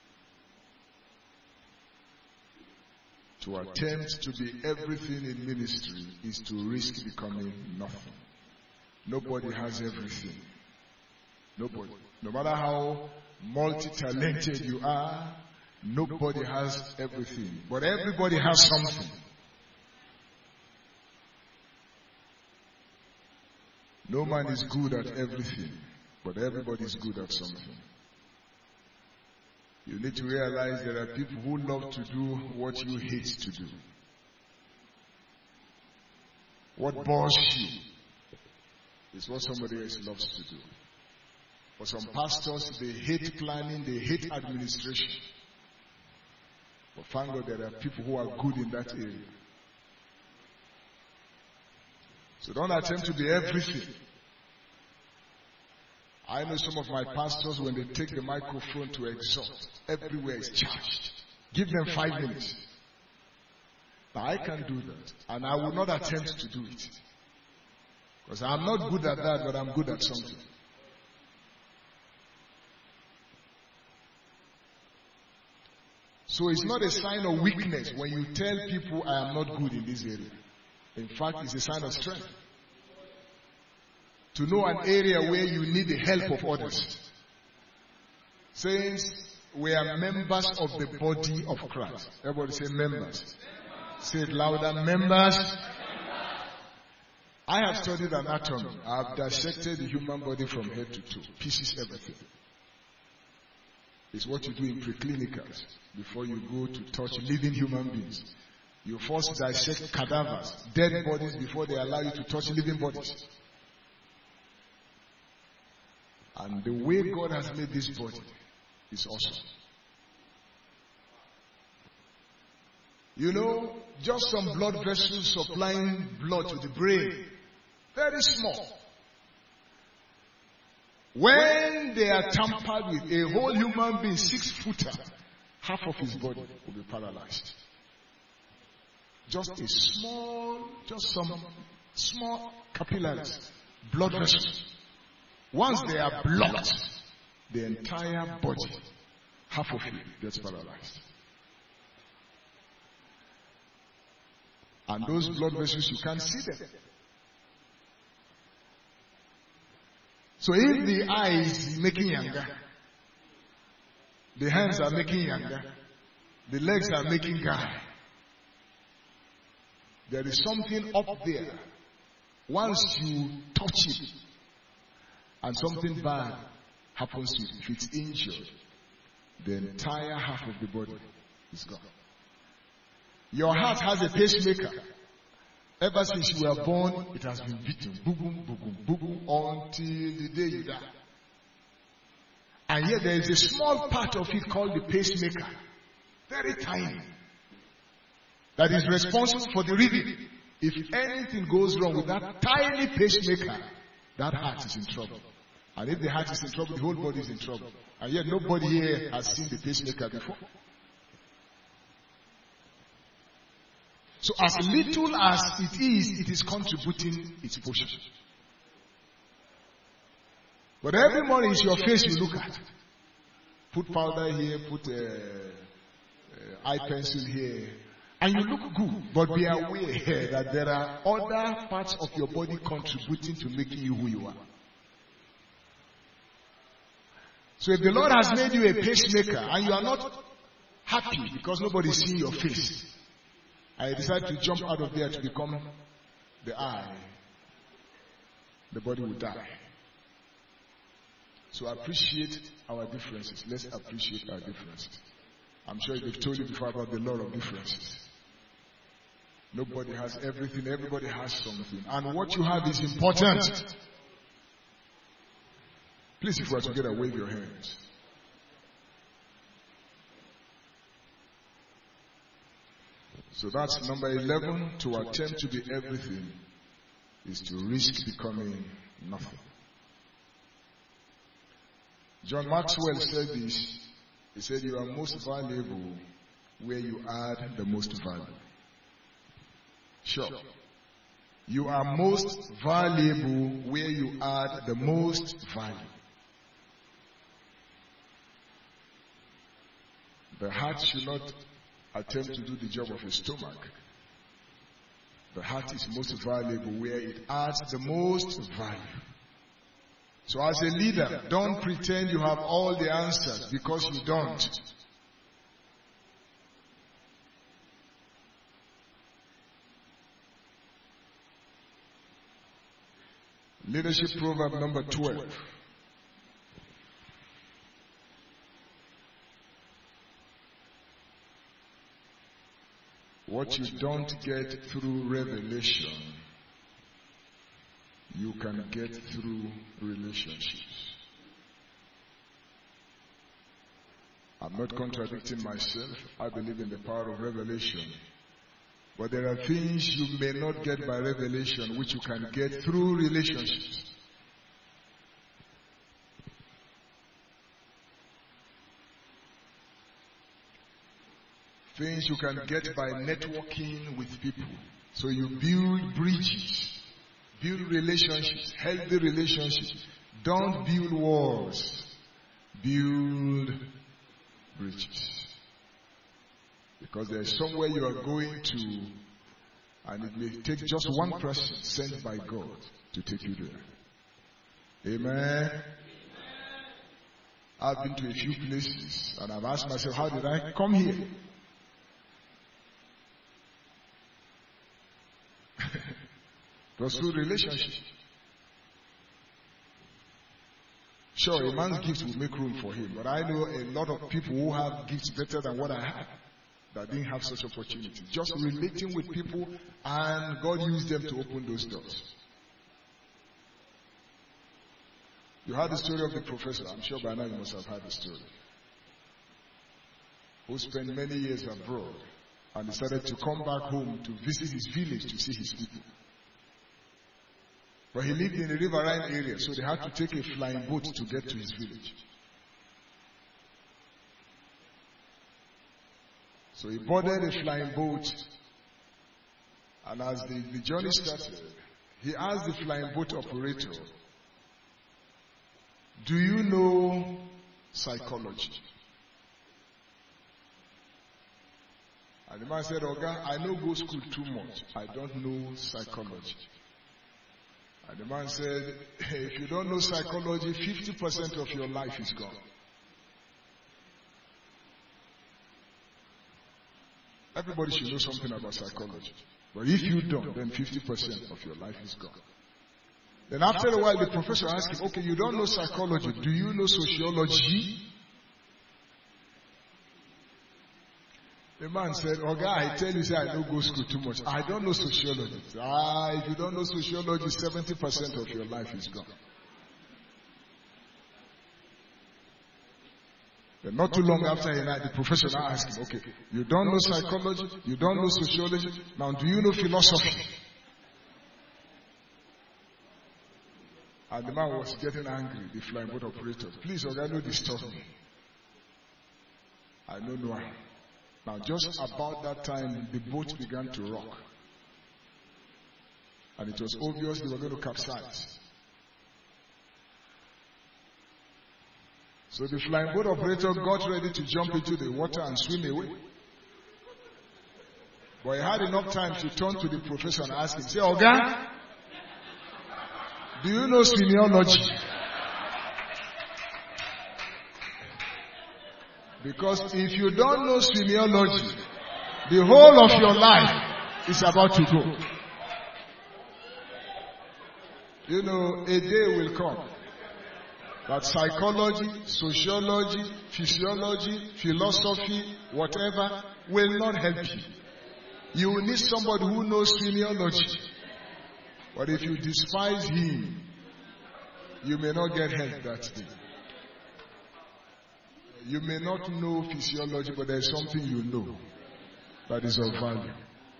To attempt to be everything in ministry is to risk becoming nothing. Nobody has everything. Nobody. No matter how multi-talented you are, nobody has everything. But everybody has something. No man is good at everything, but everybody is good at something. You need to realize there are people who love to do what you hate to do. What bores you is what somebody else loves to do. For some pastors, they hate planning, they hate administration. But thank God there are people who are good in that area. So don't attempt to be everything. I know some of my pastors, when they take the microphone to exhort, everywhere is charged. Give them five minutes. Now I can't do that. And I will not attempt to do it. Because I'm not good at that, but I'm good at something. So it's not a sign of weakness when you tell people I am not good in this area. In fact, it's a sign of strength. To know an area where you need the help of others. Saints, we are members of the body of Christ. Everybody say members. Say it louder, members. I have studied anatomy. I have dissected the human body from head to toe. Pieces, everything. It's what you do in preclinicals before you go to touch living human beings. You first dissect cadavers, dead bodies, before they allow you to touch living bodies. And the way God has made this body is awesome. You know, just some blood vessels supplying blood to the brain. Very small. When they are tampered with, a whole human being, six footer, half of his body will be paralyzed. Just a small, just some small capillaries, blood vessels. Once they are blocked, the entire body, half of it gets paralyzed. And those blood vessels, you can't see them. So if the eye is making younger, the hands are making younger, the legs are making guy, there is something up there. Once you touch it, and something bad happens to it, if it's injured, the entire half of the body is gone. Your heart has a pacemaker. Ever since you were born, it has been beating. Boom, boom, boom, boom, boom, until the day you die. And yet there is a small part of it called the pacemaker. Very tiny. That is responsible for the rhythm. If anything goes wrong with that tiny pacemaker, that heart is in trouble. And if the heart is in trouble, the whole body is in trouble. And yet nobody here has seen the pacemaker before. So as little as it is, it is contributing its portion. But every morning it's your face you look at. Put powder here, put uh, uh, eye pencil here. And you look good, but be aware that there are other parts of your body contributing to making you who you are. So if the Lord has made you a pacemaker and you are not happy because nobody is seeing your face, I decide to jump out of there to become the eye, the body will die. So appreciate our differences. Let's appreciate our differences. I'm sure they've told you before about the law of differences. Nobody has everything. Everybody has something. And what you have is important. Please, if we are together, wave your hands. So that's number eleven. To attempt to be everything is to risk becoming nothing. John Maxwell said this. He said, you are most valuable where you add the most value. Sure. You are most valuable where you add the most value. The heart should not attempt to do the job of a stomach. The heart is most valuable where it adds the most value. So as a leader, don't pretend you have all the answers, because you don't. Leadership proverb number twelve. What you don't get through revelation, you can get through relationships. I'm not contradicting myself. I believe in the power of revelation. But there are things you may not get by revelation which you can get through relationships. Things you can get by networking with people. So you build bridges, build relationships, healthy relationships. Don't build walls, build bridges. Because there is somewhere you are going to, and it may take just one person sent by God to take you there. Amen. I've been to a few places and I've asked myself, how did I come here? It was through relationship. Sure, a man's gifts will make room for him, but I know a lot of people who have gifts better than what I have that didn't have such opportunity. Just relating with people, and God used them to open those doors. You heard the story of the professor. I'm sure by now you must have heard the story. Who spent many years abroad and decided to come back home to visit his village to see his people. But he lived in a riverine area, so they had to take a flying boat to get to his village. So he boarded a flying boat, and as the, the journey started, he asked the flying boat operator, do you know psychology? And the man said, Oga, I know go school too much. I don't know psychology. And the man said, if you don't know psychology, fifty percent of your life is gone. Everybody should know something about psychology. But if you don't, then fifty percent of your life is gone. Then after a while, the professor asked him, okay, you don't know psychology. Do you know sociology? The man said, oh guy, I tell you, say I don't go school too much. I don't know sociology. Ah, if you don't know sociology, seventy percent of your life is gone. Then not too long after he died, the professor now asked him, okay, you don't know psychology, you don't know sociology, now do you know philosophy? And the man was getting angry, the flying boat operator. Please, okay, don't disturb me. I don't know why. Now, just about that time, the boat began to rock. And it was obvious they were going to capsize. So the flying boat operator got ready to jump into the water and swim away. But he had enough time to turn to the professor and ask him, say, Oga, do you know semiology? Because if you don't know semiology, the whole of your life is about to go. You know, a day will come That psychology, sociology, physiology, philosophy, whatever, will not help you. You will need somebody who knows philology. But if you despise him, you may not get help that day. You may not know physiology, but there is something you know that is of value.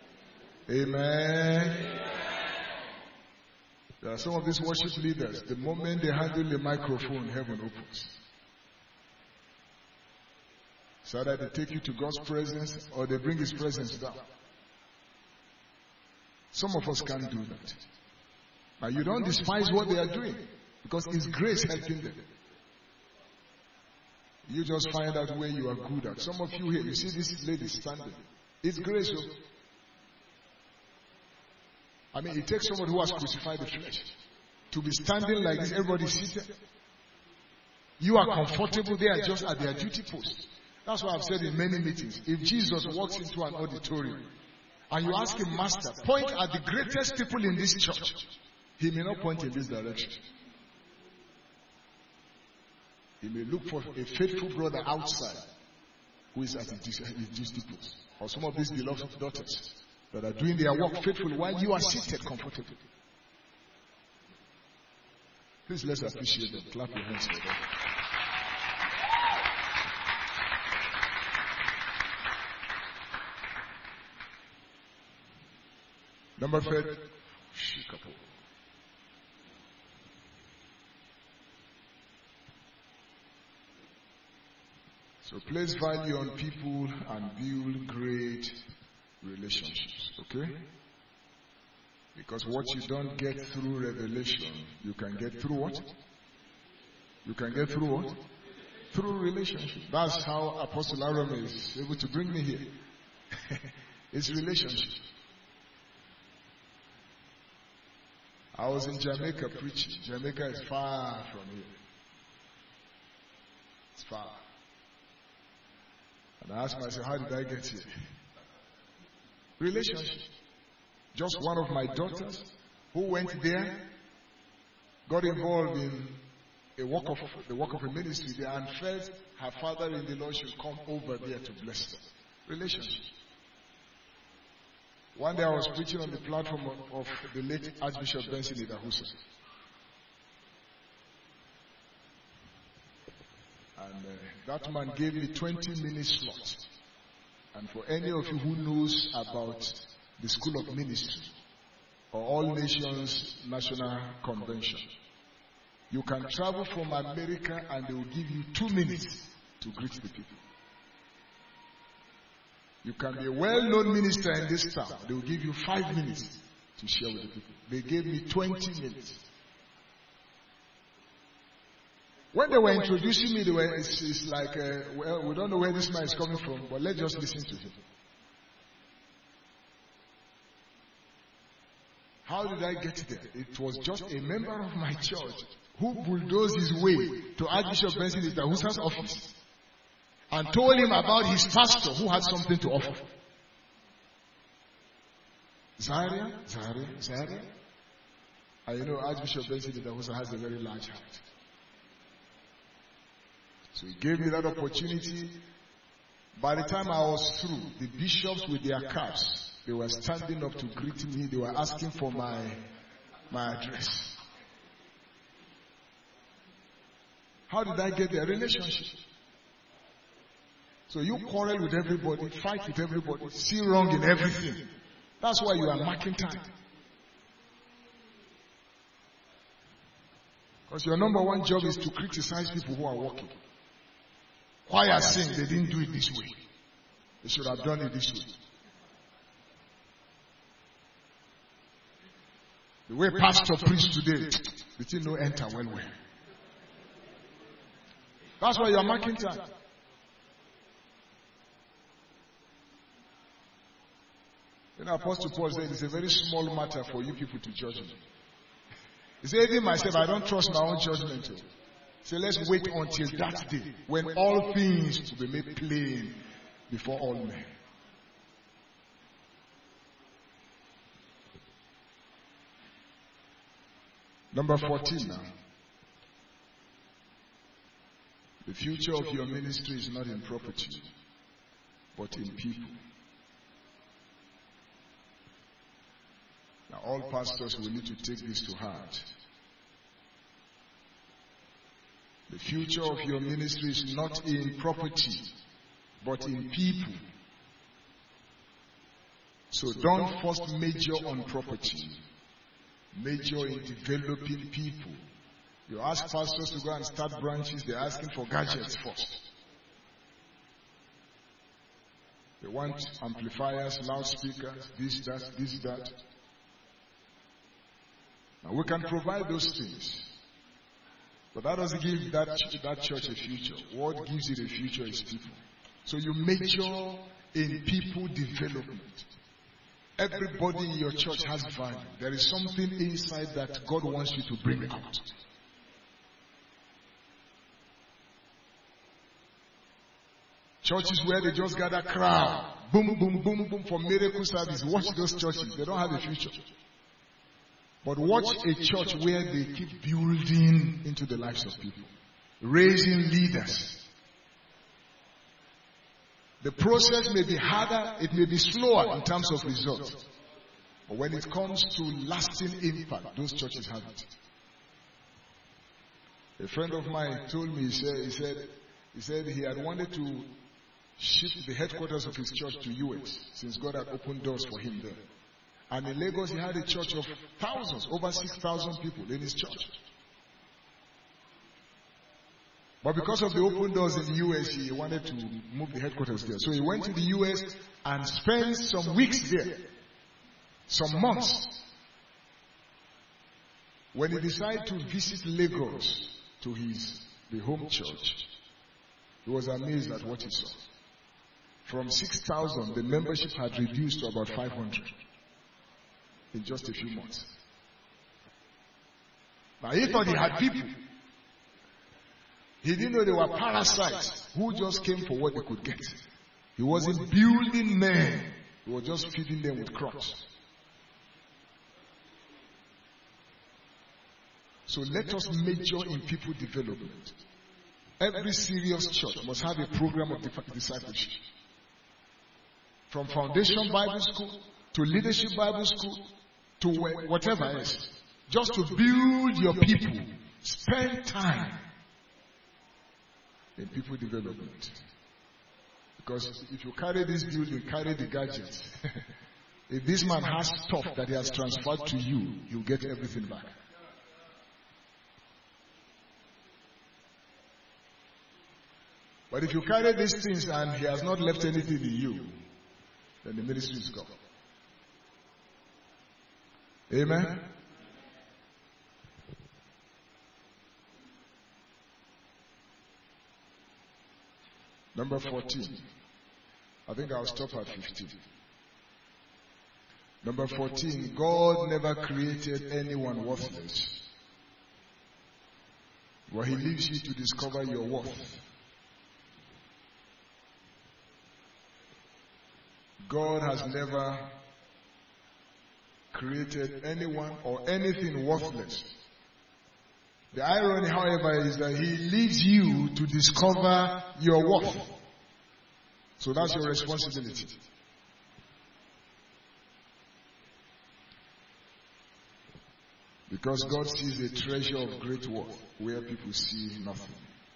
Amen. There are some of these worship leaders, the moment they handle the microphone, heaven opens. So that they take you to God's presence or they bring His presence down. Some of us can't do that. But you don't despise what they are doing because it's grace helping them. You just find out where you are good at. Some of you here, you see this lady standing. It's grace. I mean, it takes somebody who has crucified the flesh to be standing like this. Everybody seated. You are comfortable. They are just at their duty post. That's why I've said in many meetings, if Jesus walks into an auditorium and you ask him, Master, point at the greatest people in this church, he may not point in this direction. He may look for a faithful brother outside who is at his duty post. Or some of these beloved daughters that are doing their work faithfully while you are seated comfortably. Please let's appreciate them. Clap your hands for them. Number five. So place value on people and build great relationships. Okay? Because what you don't get through revelation, you can get through what? You can get through what? Through relationship. That's how Apostle Aaron is able to bring me here. It's relationship. I was in Jamaica preaching. Jamaica is far from here. It's far. And I asked myself, how did I get here? Relationship. Just one of my daughters who went there, got involved in a work of the work of a ministry there, and felt her father in the Lord should come over there to bless them. Relationship. One day I was preaching on the platform of, of the late Archbishop Benson Idahusa. And uh, that man gave me twenty minutes slot. And for any of you who knows about the School of Ministry or All Nations National Convention, you can travel from America and they will give you two minutes to greet the people. You can be a well-known minister in this town. They will give you five minutes to share with the people. They gave me twenty minutes. When they were introducing me, they were, it's, it's like, uh, well, we don't know where this man is coming from, but let's just listen to him. How did I get there? It was just a member of my church who bulldozed his way to Archbishop Benson Idahusa's office and told him about his pastor who had something to offer. Zaria, Zaria, Zaria. And you know, Archbishop Benson Idahusa has a very large heart. So he gave me that opportunity. By the time I was through, the bishops with their caps, they were standing up to greet me. They were asking for my, my address. How did I get there? Relationship. So you quarrel with everybody, fight with everybody, see wrong in everything. That's why you are marking time. Because your number one job is to criticize people who are working. Choir sing, they didn't do it this way. They should have done it this way. The way pastor preached today, the thing no enter well well. That's why you are marking time. You know, Apostle Paul said it's a very small matter for you people to judge me. He said, even myself, I don't trust my own judgment. So let's wait until that day when all things will be made plain before all men. Number fourteen now. future of your ministry is not in property, but in people. Now, all pastors will need to take this to heart. The future of your ministry is not in property, but in people. So don't first major on property. Major in developing people. You ask pastors to go and start branches, they're asking for gadgets first. They want amplifiers, loudspeakers, this, that, this, that. Now we can provide those things. But that doesn't give that, that church a future. What gives it a future is people. So you major in people development. Everybody in your church has value. There is something inside that God wants you to bring out. Churches where they just gather crowd, boom, boom, boom, boom for miracle service. Watch those churches. They don't have a future. But watch a church where they keep building into the lives of people. Raising leaders. The process may be harder, it may be slower in terms of results. But when it comes to lasting impact, those churches have it. A friend of mine told me, he said, he said, he said he had wanted to shift the headquarters of his church to U S since God had opened doors for him there. And in Lagos he had a church of thousands, over six thousand people in his church. But because of the open doors in the U S, he wanted to move the headquarters there. So he went to the U S and spent some weeks there, some months. When he decided to visit Lagos to his the home church, he was amazed at what he saw. From six thousand, the membership had reduced to about five hundred in just a few months. Now he thought he had people. He didn't know they were parasites who just came for what they could get. He wasn't building men. He was just feeding them with crumbs. So let us major in people development. Every serious church must have a program of discipleship. From Foundation Bible School to Leadership Bible School to whatever else. Just to build your people. Spend time in people development. Because if you carry this building, carry the gadgets. If this man has stuff that he has transferred to you, you'll get everything back. But if you carry these things and he has not left anything in you, then the ministry is gone. Amen? Number fourteen. I think I'll stop at fifteen. Number fourteen. God never created anyone worthless. But He leaves you to discover your worth. God has never created anyone or anything worthless. The irony, however, is that He leaves you to discover your worth. So that's your responsibility. Because God sees a treasure of great worth where people see nothing.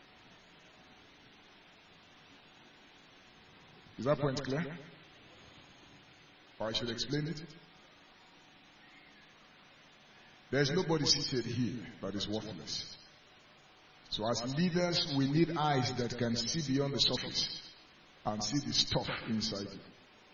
Is that point clear? Or I should explain it? There is nobody seated here that is worthless. So as leaders, we need eyes that can see beyond the surface and see the stuff inside you.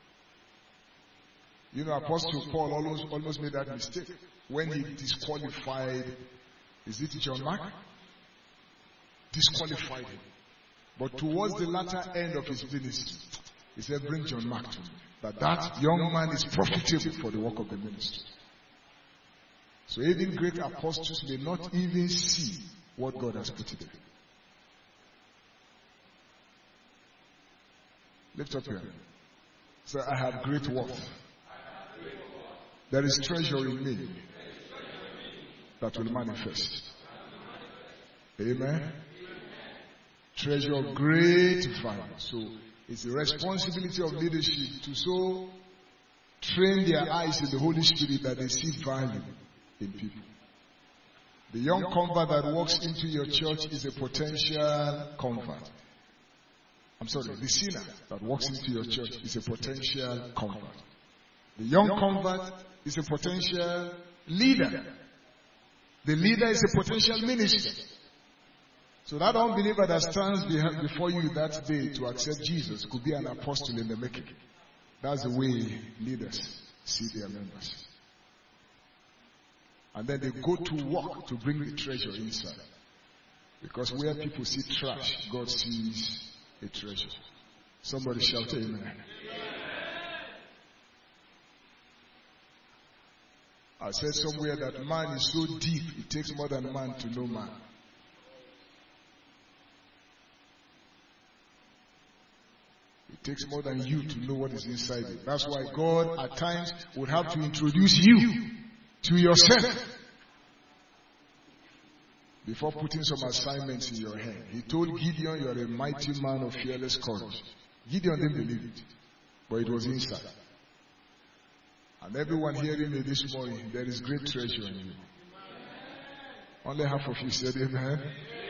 You know, Apostle Paul almost, almost made that mistake when he disqualified, is it John Mark? Disqualified him. But towards the latter end of his ministry, he said, bring John Mark to me. That that young man is profitable for the work of the ministry. So even great apostles may not even see what God has put in them. Lift up your hand. Say, I have great worth. There is treasure in me that will manifest. Amen. treasure of great value. So it's the responsibility of leadership to so train their eyes in the Holy Spirit that they see value in people. The young convert that walks into your church is a potential convert. I'm sorry, the sinner that walks into your church is a potential convert. The young convert is a potential leader. The leader is a potential minister. So that unbeliever that stands before you that day to accept Jesus could be an apostle in the making. That's the way leaders see their members. And then they go to work to bring the treasure inside. Because where people see trash, God sees a treasure. Somebody shout amen. I said somewhere that man is so deep, it takes more than man to know man. It takes more than you to know what is inside you. That's why God at times would have to introduce you to yourself before putting some assignments in your hand. He told Gideon, you are a mighty man of fearless courage. Gideon didn't believe it, but it was inside. And everyone hearing me this morning, there is great treasure in you. Only half of you said amen.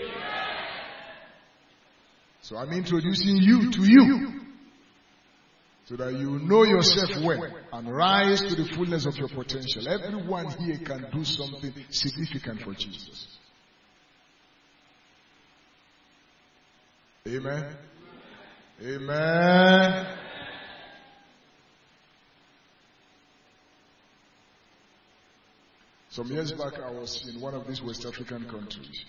So I'm introducing you to you, so that you know yourself well and rise to the fullness of your potential. Everyone here can do something significant for Jesus. Amen. Amen. Some years back, I was in one of these West African countries,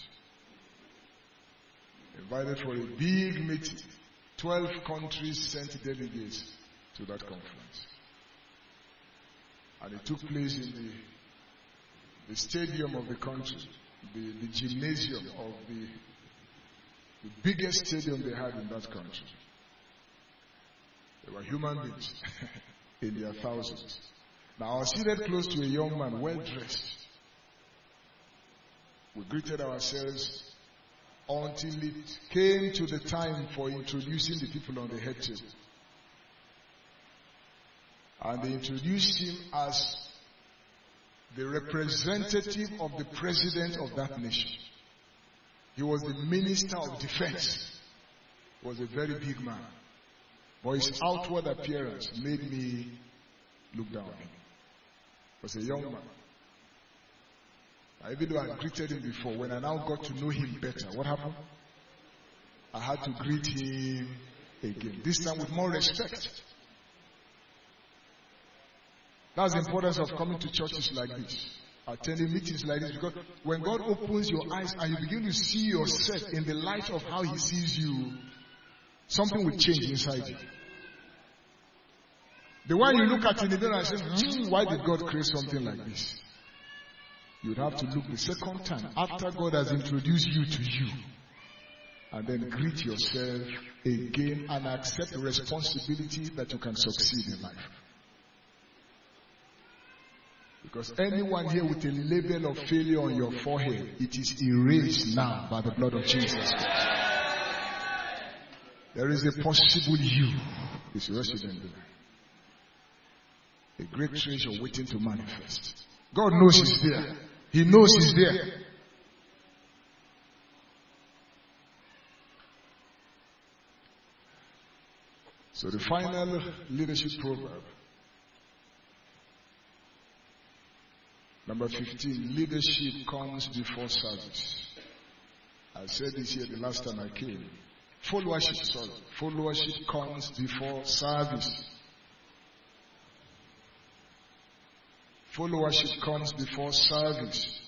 invited for a big meeting. Twelve countries sent delegates to that conference. And it took place in the, the stadium of the country, the, the gymnasium of the, the biggest stadium they had in that country. There were human beings in their thousands. Now I was seated close to a young man, well dressed. We greeted ourselves until it came to the time for introducing the people on the head table. And they introduced him as the representative of the president of that nation. He was the minister of defense. He was a very big man. But his outward appearance made me look down on him. He was a young man. Now, even though I greeted him before, when I now got to know him better, what happened? I had to greet him again. This time with more respect. That's the importance of coming to churches like this, attending meetings like this, because when God opens your eyes and you begin to see yourself in the light of how He sees you, something will change inside you. The one you look at in the mirror and say, hmm, why did God create something like this? You'd have to look the second time after God has introduced you to you, and then greet yourself again and accept the responsibility that you can succeed in life. Because anyone here with a label of failure on your forehead, it is erased now by the blood of Jesus Christ. There is a possible you. It's resident there. A great treasure waiting to manifest. God knows He's there. He knows He's there. So the final leadership proverb, number fifteen, leadership comes before service. I said this here the last time I came. Followership, sorry. Followership comes before service. Followership comes before service.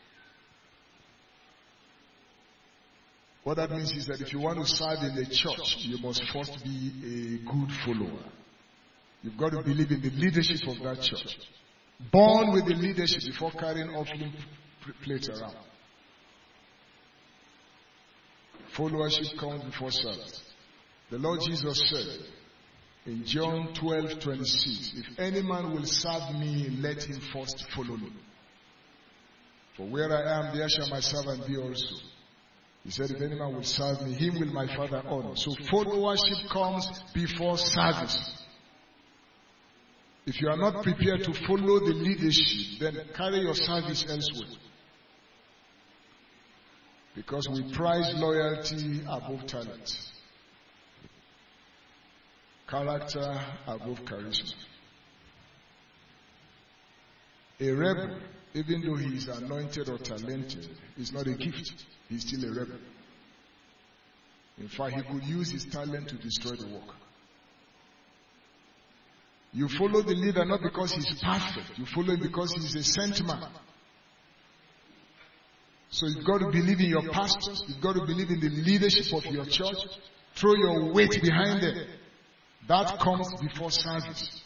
What that means is that if you want to serve in the church, you must first be a good follower. You've got to believe in the leadership of that church. Born with the leadership before carrying offering plates around. Followership comes before service. The Lord Jesus said in John twelve twenty-six, if any man will serve me, let him first follow me. For where I am, there shall my servant be also. He said, if any man will serve me, him will my Father honor. So followership comes before service. If you are not prepared to follow the leadership, then carry your service elsewhere. Because we prize loyalty above talent. Character above charisma. A rebel, even though he is anointed or talented, is not a gift. He is still a rebel. In fact, he could use his talent to destroy the work. You follow the leader not because he's perfect. You follow him because he's a sent man. So you've got to believe in your pastors. You've got to believe in the leadership of your church. Throw your weight behind them. That comes before service.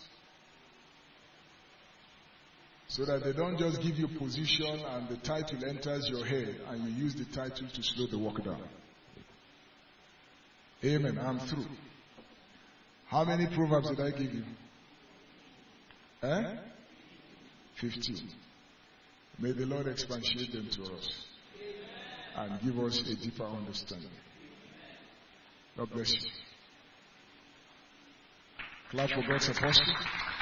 So that they don't just give you position and the title enters your head and you use the title to slow the work down. Amen. I'm through. How many proverbs did I give you? Eh? Fifteen. May the Lord expatiate them to us and give us a deeper understanding. God bless you. Clap for God's apostle.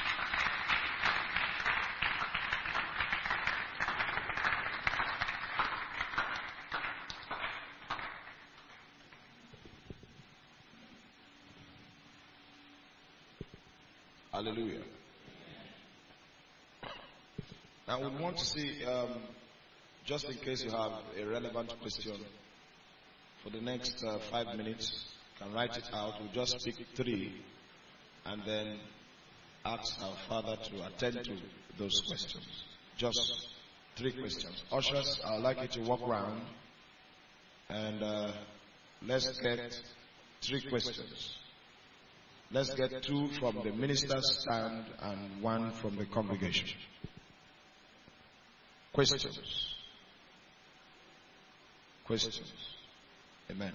Hallelujah. Now we want to see, um, just in case you have a relevant question, for the next uh, five minutes, you can write it out. We'll just pick three and then ask our Father to attend to those questions. Just three questions. Ushers, I would like you to walk around and uh, let's get three questions. Let's get two from the minister's stand and one from the congregation. Questions. Questions. Amen.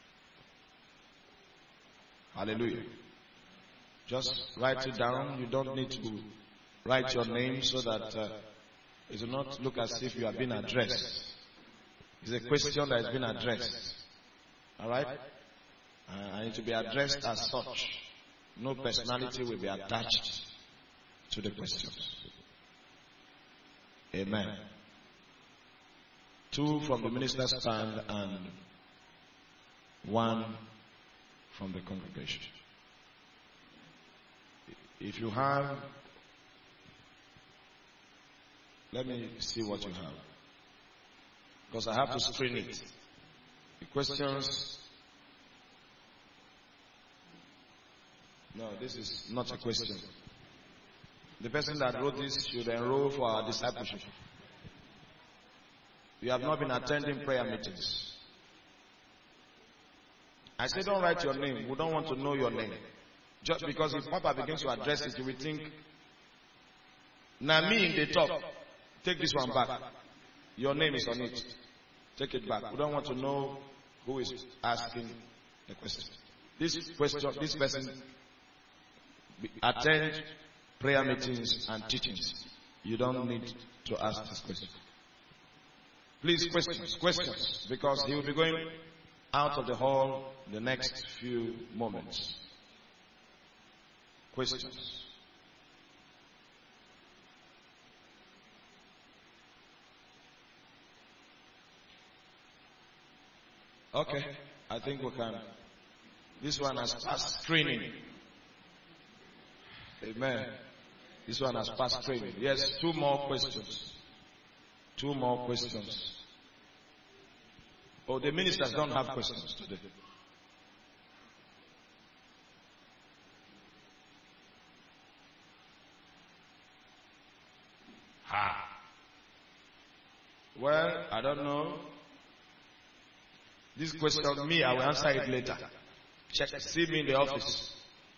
Hallelujah. Just write it down. You don't need to write your name so that uh, it will not look as if you have been addressed. It's a question that has been addressed. Alright? Uh, and it will be addressed as such. No personality will be attached to the questions. Amen. Two from the minister's stand and one from the congregation. If you have, let me see what you have. Because I have to screen it. The questions. No, this is not a question. The person that wrote this should enroll for our discipleship. You have not been attending prayer meetings. I say don't write your name. We don't want to know your name. Just because if Papa begins to address it, you will think, now me in the top, take this one back. Your name is on it. Take it back. We don't want to know who is asking the question. This question, this person attend prayer meetings and teachings. You don't need to ask this question. Please, questions, questions, because he will be going out of the hall the next few moments. Questions. Okay, I think we can. This one has passed screening. Amen. This one has passed training. Yes, two more questions. Two more questions. Oh, the ministers don't have questions today. Ha. Well, I don't know. This question, me, I will answer it later. Check, see me in the office.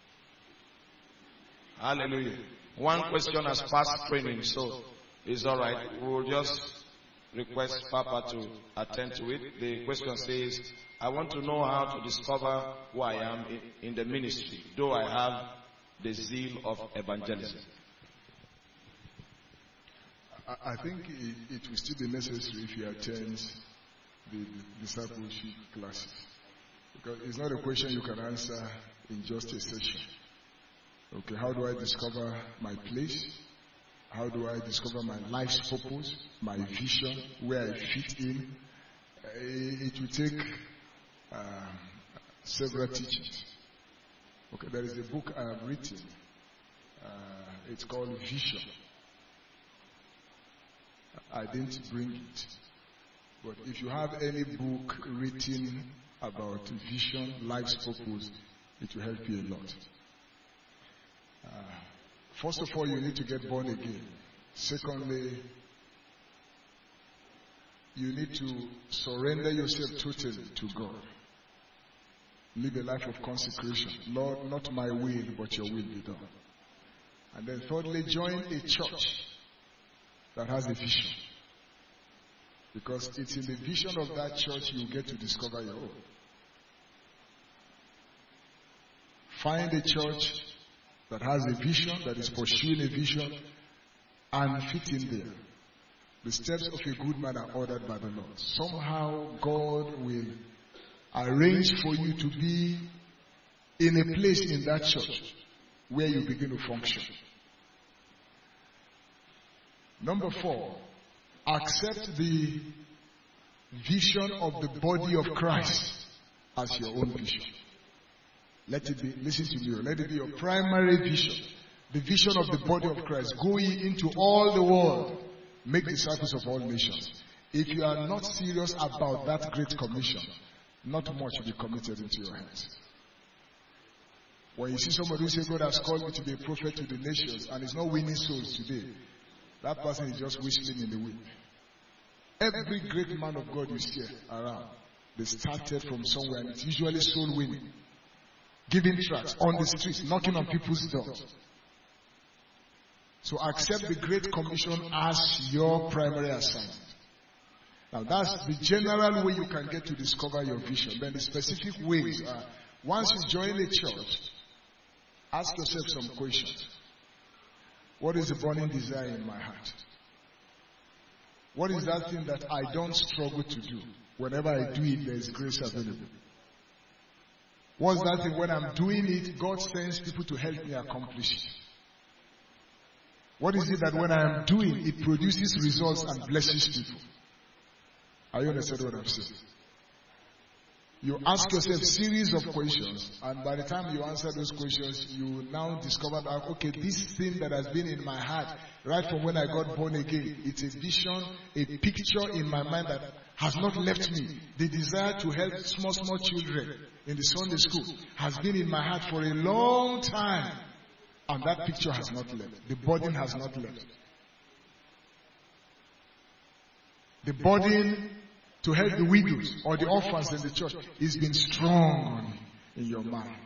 Hallelujah. One question has passed training, so it's alright. We will just request Papa to attend to it. The question says, I want to know how to discover who I am in, in the ministry, though I have the zeal of evangelism. I, I think it, it will still be necessary if he attends the discipleship classes. Because it's not a question you can answer in just a session. Okay, how do I discover my place? How do I discover my life's purpose, my vision, where I fit in? Uh, it will take uh, several teachings. Okay, there is a book I have written. Uh, it's called Vision. I didn't bring it. But if you have any book written about vision, life's purpose, it will help you a lot. Uh, first of all, you need to get born again. Secondly, you need to surrender yourself totally to God. Live a life of consecration. Lord, not my will, but your will be done. And then thirdly, join a church that has a vision. Because it's in the vision of that church you get to discover your own. Find a church that has a vision, that is pursuing a vision, and fit in there. The steps of a good man are ordered by the Lord. Somehow God will arrange for you to be in a place in that church where you begin to function. Number four, accept the vision of the body of Christ as your own vision. Let it be, listen to me, let it be your primary vision. The vision of the body of Christ. Go ye into all the world, make disciples of all nations. If you are not serious about that great commission, not much will be committed into your hands. When you see somebody who says God has called me to be a prophet to the nations and is not winning souls today, that person is just whistling in the wind. Every great man of God you see around, they started from somewhere, and it's usually soul winning. Giving tracts on the streets, knocking on people's doors. So accept the Great Commission as your primary assignment. Now that's the general way you can get to discover your vision. Then the specific ways are, once you join a church, ask yourself some questions. What is the burning desire in my heart? What is that thing that I don't struggle to do? Whenever I do it, there is grace available. What's that thing when I'm doing it, God sends people to help me accomplish it? What is it that when I am doing, it produces results and blesses people? Are you understanding what I'm saying? You ask yourself a series of questions, and by the time you answer those questions, you now discover that, okay, this thing that has been in my heart, right from when I got born again, it's a vision, a picture in my mind that has not left me. The desire to help small, small children in the Sunday school has been in my heart for a long time. And that picture has not left. The burden has not left. The burden to help the widows or the orphans in the church is been strong in your mind.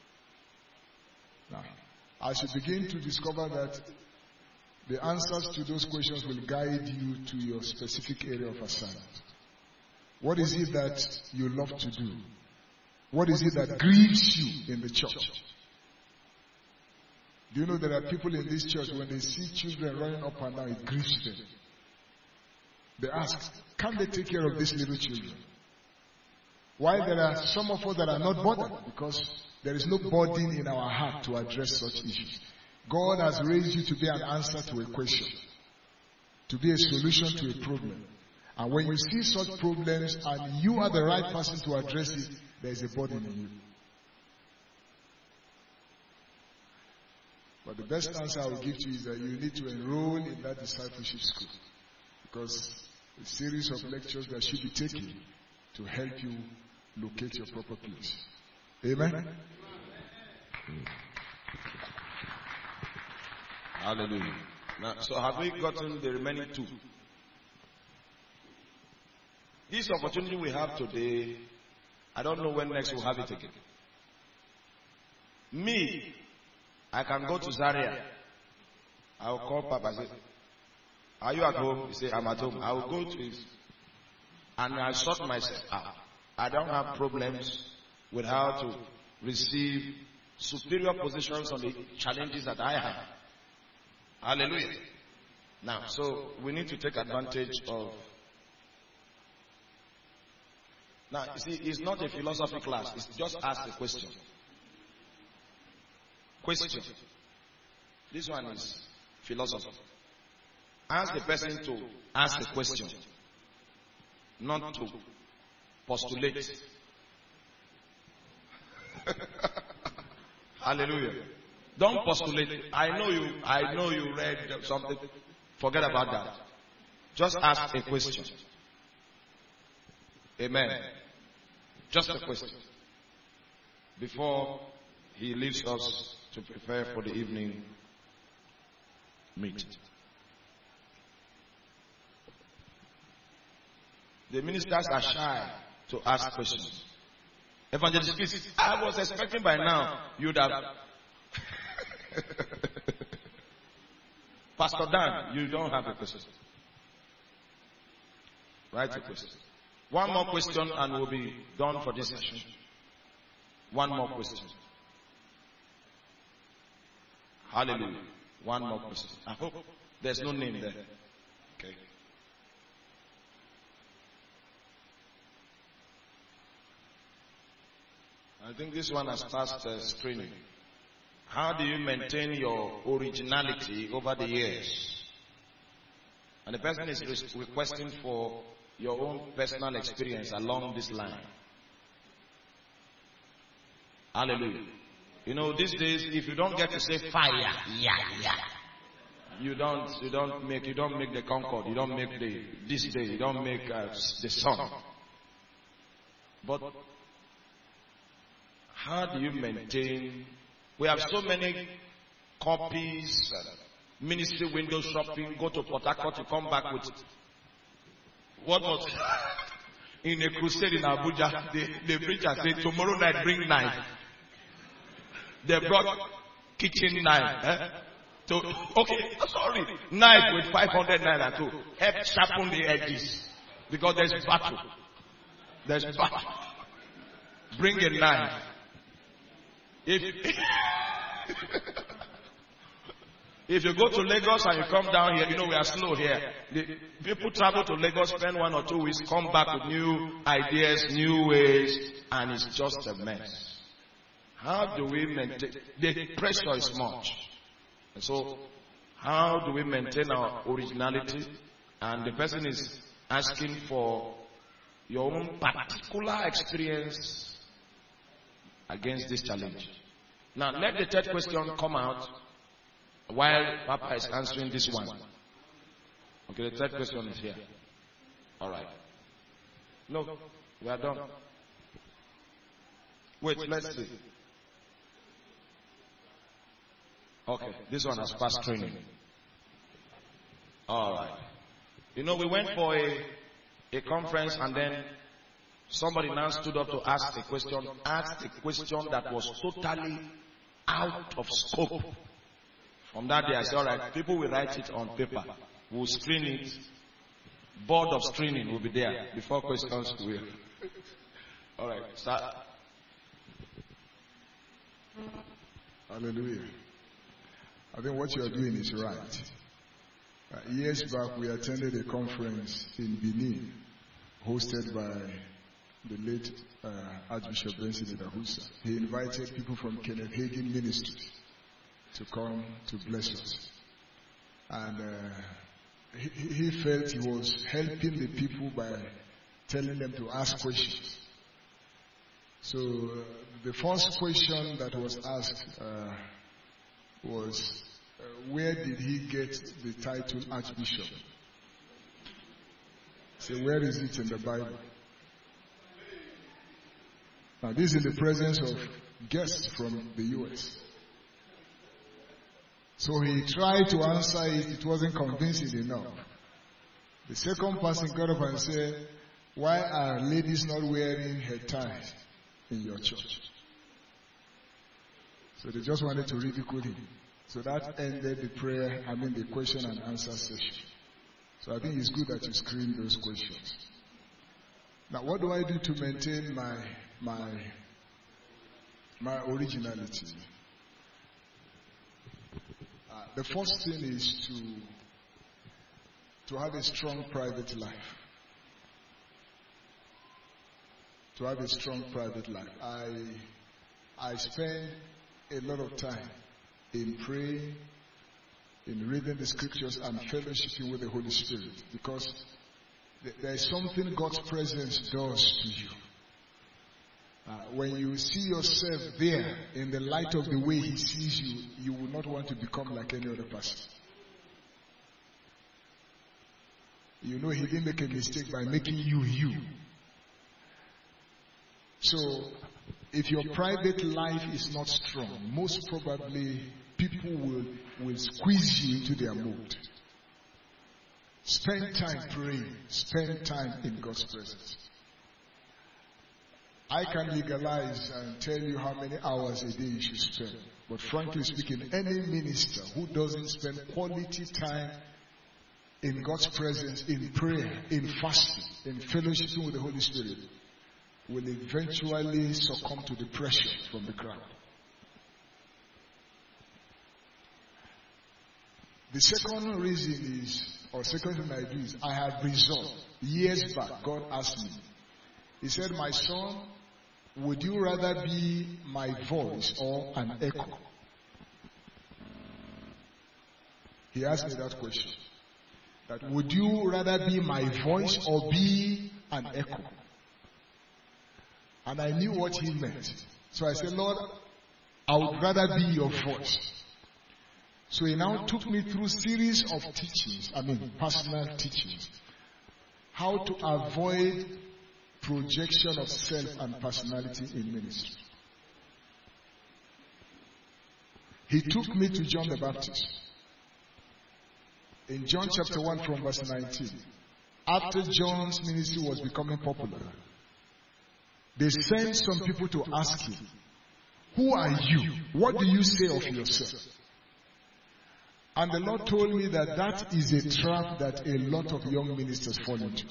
Now, as you begin to discover that, the answers to those questions will guide you to your specific area of assignment. What is it that you love to do? What is it that grieves you in the church? Do you know there are people in this church, when they see children running up and down, it grieves them. They ask, can they take care of these little children? While there are some of us that are not bothered, because there is no burden in our heart to address such issues. God has raised you to be an answer to a question, to be a solution to a problem. And when you see such problems and you are the right person to address it, there is a burden in you. But the best answer I will give to you is that you need to enroll in that discipleship school. Because a series of lectures that should be taken to help you locate your proper place. Amen? Amen. Hallelujah. Now, so have we gotten the remaining two? This opportunity we have today, I don't know when next we'll have it again. Me, I can go to Zaria. I will call Papa and say, are you at home? He say, I'm at home. I will go to his, and I sort myself out. I don't have problems with how to receive superior positions on the challenges that I have. Hallelujah. Now, so we need to take advantage of Now, you see, it's not a philosophy class. It's just ask a question. Question. This one is philosophy. Ask the person to ask a question, not to postulate. Hallelujah. Don't postulate. I know you, I know you read something. Forget about that. Just ask a question. Amen. Just a question. Before he leaves us to prepare for the evening meeting. The ministers are shy to ask questions. Evangelist Chris, I was expecting by now you'd have. Pastor Dan, you don't have a question. Write a question. One more question and we'll be done for this session. One more question. Hallelujah. One more question. I hope there's no name there. Okay. I think this one has passed uh, screening. How do you maintain your originality over the years? And the person is re- requesting for your own personal experience along this line. Hallelujah. You know, these days, if you don't get to say fire, yeah, yeah, you don't, you don't make, you don't make the Concord, you don't make the this day, you don't make uh, the sun. But how do you maintain? We have so many copies, uh, ministry window shopping, go to Port Harcourt, you come back with what was in a crusade in Abuja. The, the preacher said, tomorrow night bring knife. They brought kitchen knife. Eh? So, okay, sorry, knife with five hundred naira to help sharpen the edges. Because there's battle. There's battle. Bring a knife. If, if you go to Lagos and you come down here, you know we are slow here. The people travel to Lagos, spend one or two weeks, come back with new ideas, new ways, and it's just a mess. How do we maintain? The pressure is much. And so, how do we maintain our originality? And the person is asking for your own particular experience against this challenge. Now, let the third question come out while Papa is answering this one. Okay, the third question is here. All right. No, we are done. Wait, let's see. Okay, this one has passed training. All right. You know, we went for a, a conference and then somebody now stood up to ask a question, asked a question that was totally out of scope. From that day, I said, all right, people will write it on paper. We'll screen it. Board of screening will be there before questions will. All right, start. Hallelujah. I think what you are doing is right. Uh, years back, we attended a conference in Benin, hosted by the late uh, Archbishop Benson Idahusa. He invited people from Kenneth Hagin Ministries to come to bless us. And uh, he, he felt he was helping the people by telling them to ask questions. So uh, the first question that was asked uh, was, uh, where did he get the title Archbishop? So where is it in the Bible? Now this is in the presence of guests from the U S. So he tried to answer it, it wasn't convincing enough. The second person got up and said, why are ladies not wearing head ties in your church? So they just wanted to ridicule him. So that ended the prayer, I mean the question and answer session. So I think it's good that you screen those questions. Now what do I do to maintain my my my originality? Uh, the first thing is to to have a strong private life. to have a strong private life. I I spend a lot of time in praying, in reading the scriptures and fellowshipping with the Holy Spirit, because there is something God's presence does to you. Uh, when you see yourself there in the light of the way He sees you, you will not want to become like any other person. You know He didn't make a mistake by making you you. So, if your private life is not strong, most probably people will, will squeeze you into their mold. Spend time praying. Spend time in God's presence. I can legalize and tell you how many hours a day you should spend. But frankly speaking, any minister who doesn't spend quality time in God's presence, in prayer, in fasting, in fellowship with the Holy Spirit, will eventually succumb to the pressure from the crowd. The second reason is, or second thing I do is, I have resolved. Years back, God asked me. He said, my son, would you rather be my voice or an echo? He asked me that question. That would you rather be my voice or be an echo? And I knew what he meant. So I said, Lord, I would rather be your voice. So he now took me through a series of teachings, I mean personal teachings, how to avoid projection of self and personality in ministry. He took me to John the Baptist. In John chapter one from verse nineteen, after John's ministry was becoming popular, they sent some people to ask him, who are you? What do you say of yourself? And the Lord told me that that is a trap that a lot of young ministers fall into.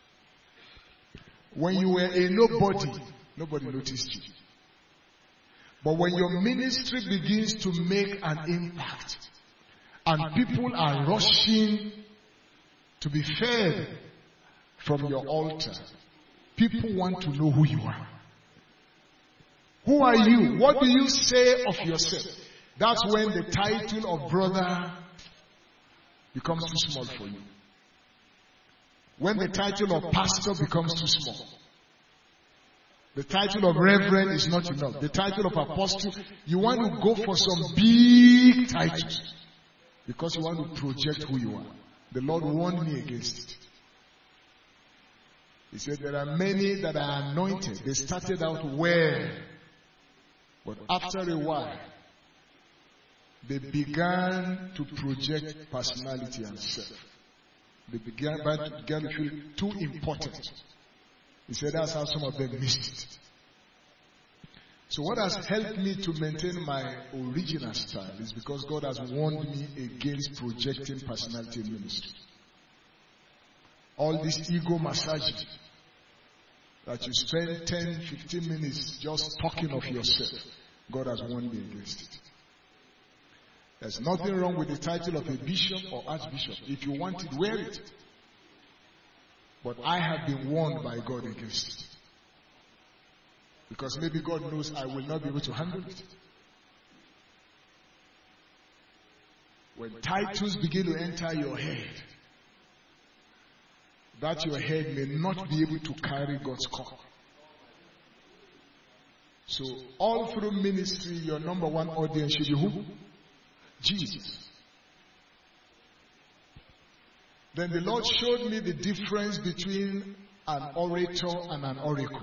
When you were a nobody, nobody noticed you. But when your ministry begins to make an impact, and people are rushing to be fed from your altar, people want to know who you are. Who are you? What do you say of yourself? That's when the title of brother becomes too small for you. When the title of pastor becomes too small. The title of reverend is not enough. The title of apostle, you want to go for some big titles because you want to project who you are. The Lord warned me against it. He said there are many that are anointed. They started out well, but after a while, they began to project personality and self. They began, began to feel too important. He said that's how some of them missed it. So what has helped me to maintain my original style is because God has warned me against projecting personality in ministry. All this ego massaging that you spend ten, fifteen minutes just talking of yourself, God has warned me against it. There's nothing wrong with the title of a bishop or archbishop. If you want it, wear it. But I have been warned by God against it. Because maybe God knows I will not be able to handle it. When titles begin to enter your head, that your head may not be able to carry God's call. So all through ministry, your number one audience should be who? Jesus. Then the Lord showed me the difference between an orator and an oracle.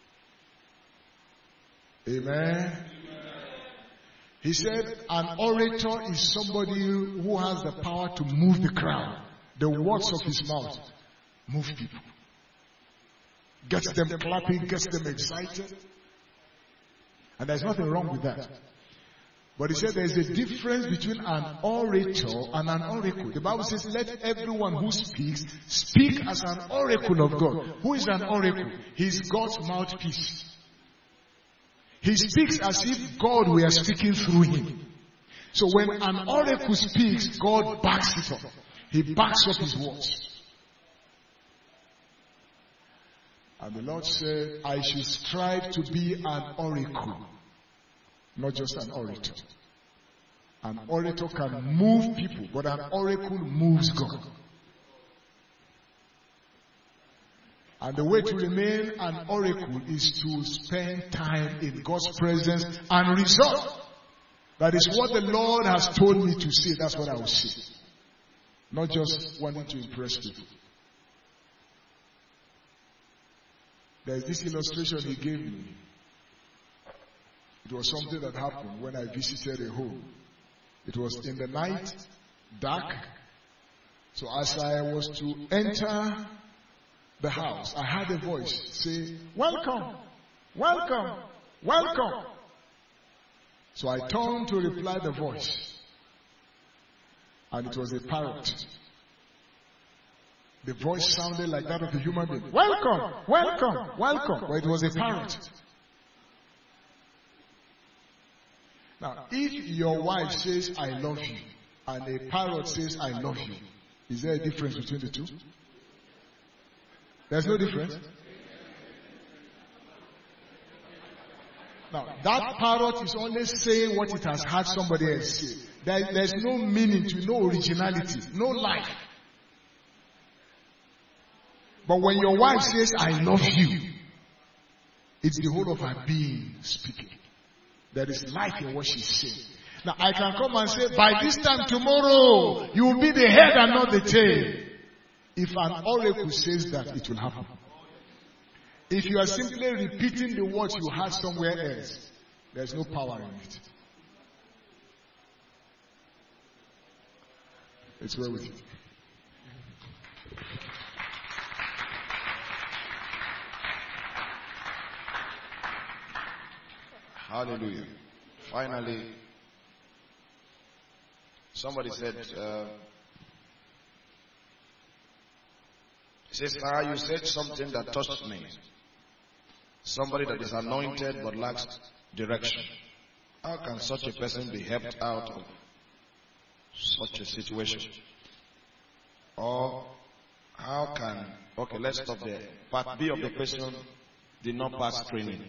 Amen. He said an orator is somebody who has the power to move the crowd. The words of his mouth move people. Gets them clapping, gets them excited. And there's nothing wrong with that. But he said there's a difference between an orator and an oracle. The Bible says, let everyone who speaks, speak as an oracle of God. Who is an oracle? He's God's mouthpiece. He speaks as if God were speaking through him. So when an oracle speaks, God backs it up. He backs up his words. And the Lord said, I should strive to be an oracle, not just an orator. An orator can move people, but an oracle moves God. And the way to remain an oracle is to spend time in God's presence and resolve. That is what the Lord has told me to say. That's what I will say. Not just wanting to impress people. There is this illustration he gave me. It was something that happened when I visited a home. It was in the night, dark. So as I was to enter the house, I heard a voice say, welcome, welcome, welcome. So I turned to reply the voice. And it was a parrot. The voice sounded like that of a human being. Welcome, welcome, welcome. But it was a parrot. Now, if your wife says, I love you, and a parrot says, I love you, is there a difference between the two? There's no difference. Now, that parrot is only saying what it has heard somebody else say. There, there's no meaning to, no originality, no life. But when your wife says, I love you, it's the whole of her being speaking. There is life in what she's saying. Now, I can come and say, by this time tomorrow, you will be the head and not the tail. If an oracle says that, it will happen. If you are simply repeating the words you heard somewhere else, there's no power in it. It's well with you. Hallelujah. Finally, somebody said, uh, says, ah, you said something that touched me. Somebody that is anointed but lacks direction. How can such a person be helped out of such a situation? Or how can, okay, let's stop there. Part B of the question did not pass screening.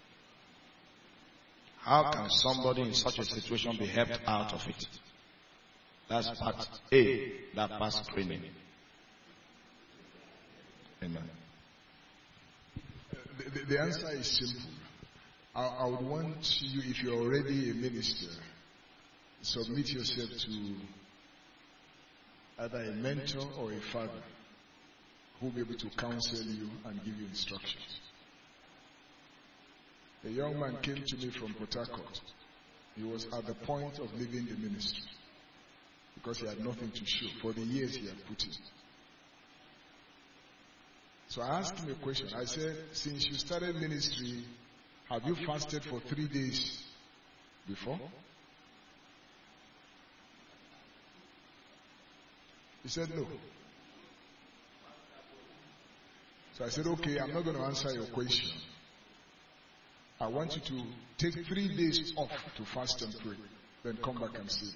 How can somebody in such a situation be helped out of it? That's part A, that passed screening. Amen. The, the, the answer is simple. I, I would want you, if you're already a minister, submit yourself to either a mentor or a father who will be able to counsel you and give you instructions. A young man came to me from Port Harcourt. He was at the point of leaving the ministry because he had nothing to show for the years he had put in. So I asked him a question. I said, since you started ministry, have you fasted for three days before? He said no. So I said, okay, I'm not going to answer your question. I want you to take three days off to fast and pray. Then come back and see.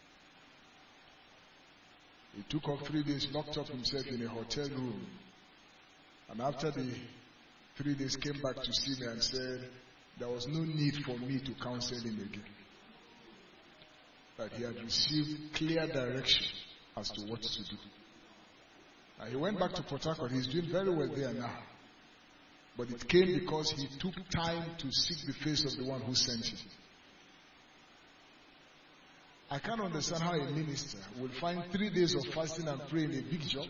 He took off three days, locked up himself in a hotel room. And after the three days came back to see me and said, there was no need for me to counsel him again. That he had received clear direction as to what to do. And he went back to Port Harcourt. He's doing very well there now. But it came because he took time to seek the face of the one who sent him. I can't understand how a minister will find three days of fasting and praying a big job.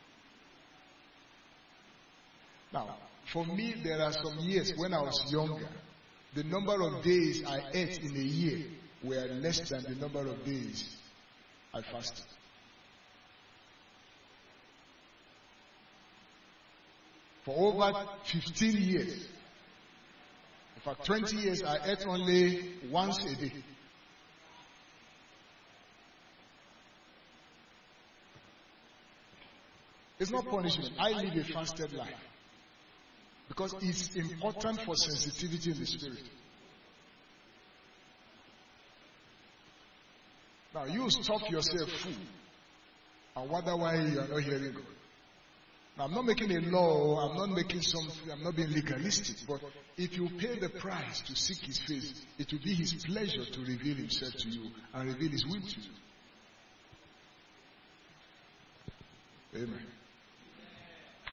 Now, for me, there are some years when I was younger, the number of days I ate in a year were less than the number of days I fasted. For over fifteen years, in fact twenty years, I ate only once a day. It's not punishment. I live a fasted life. Because it's important for sensitivity in the spirit. Now you stop yourself fool and wonder why you are not hearing God. Now, I'm not making a law, I'm not making something, I'm not being legalistic, but if you pay the price to seek his face, it will be his pleasure to reveal himself to you and reveal his will to you. Amen.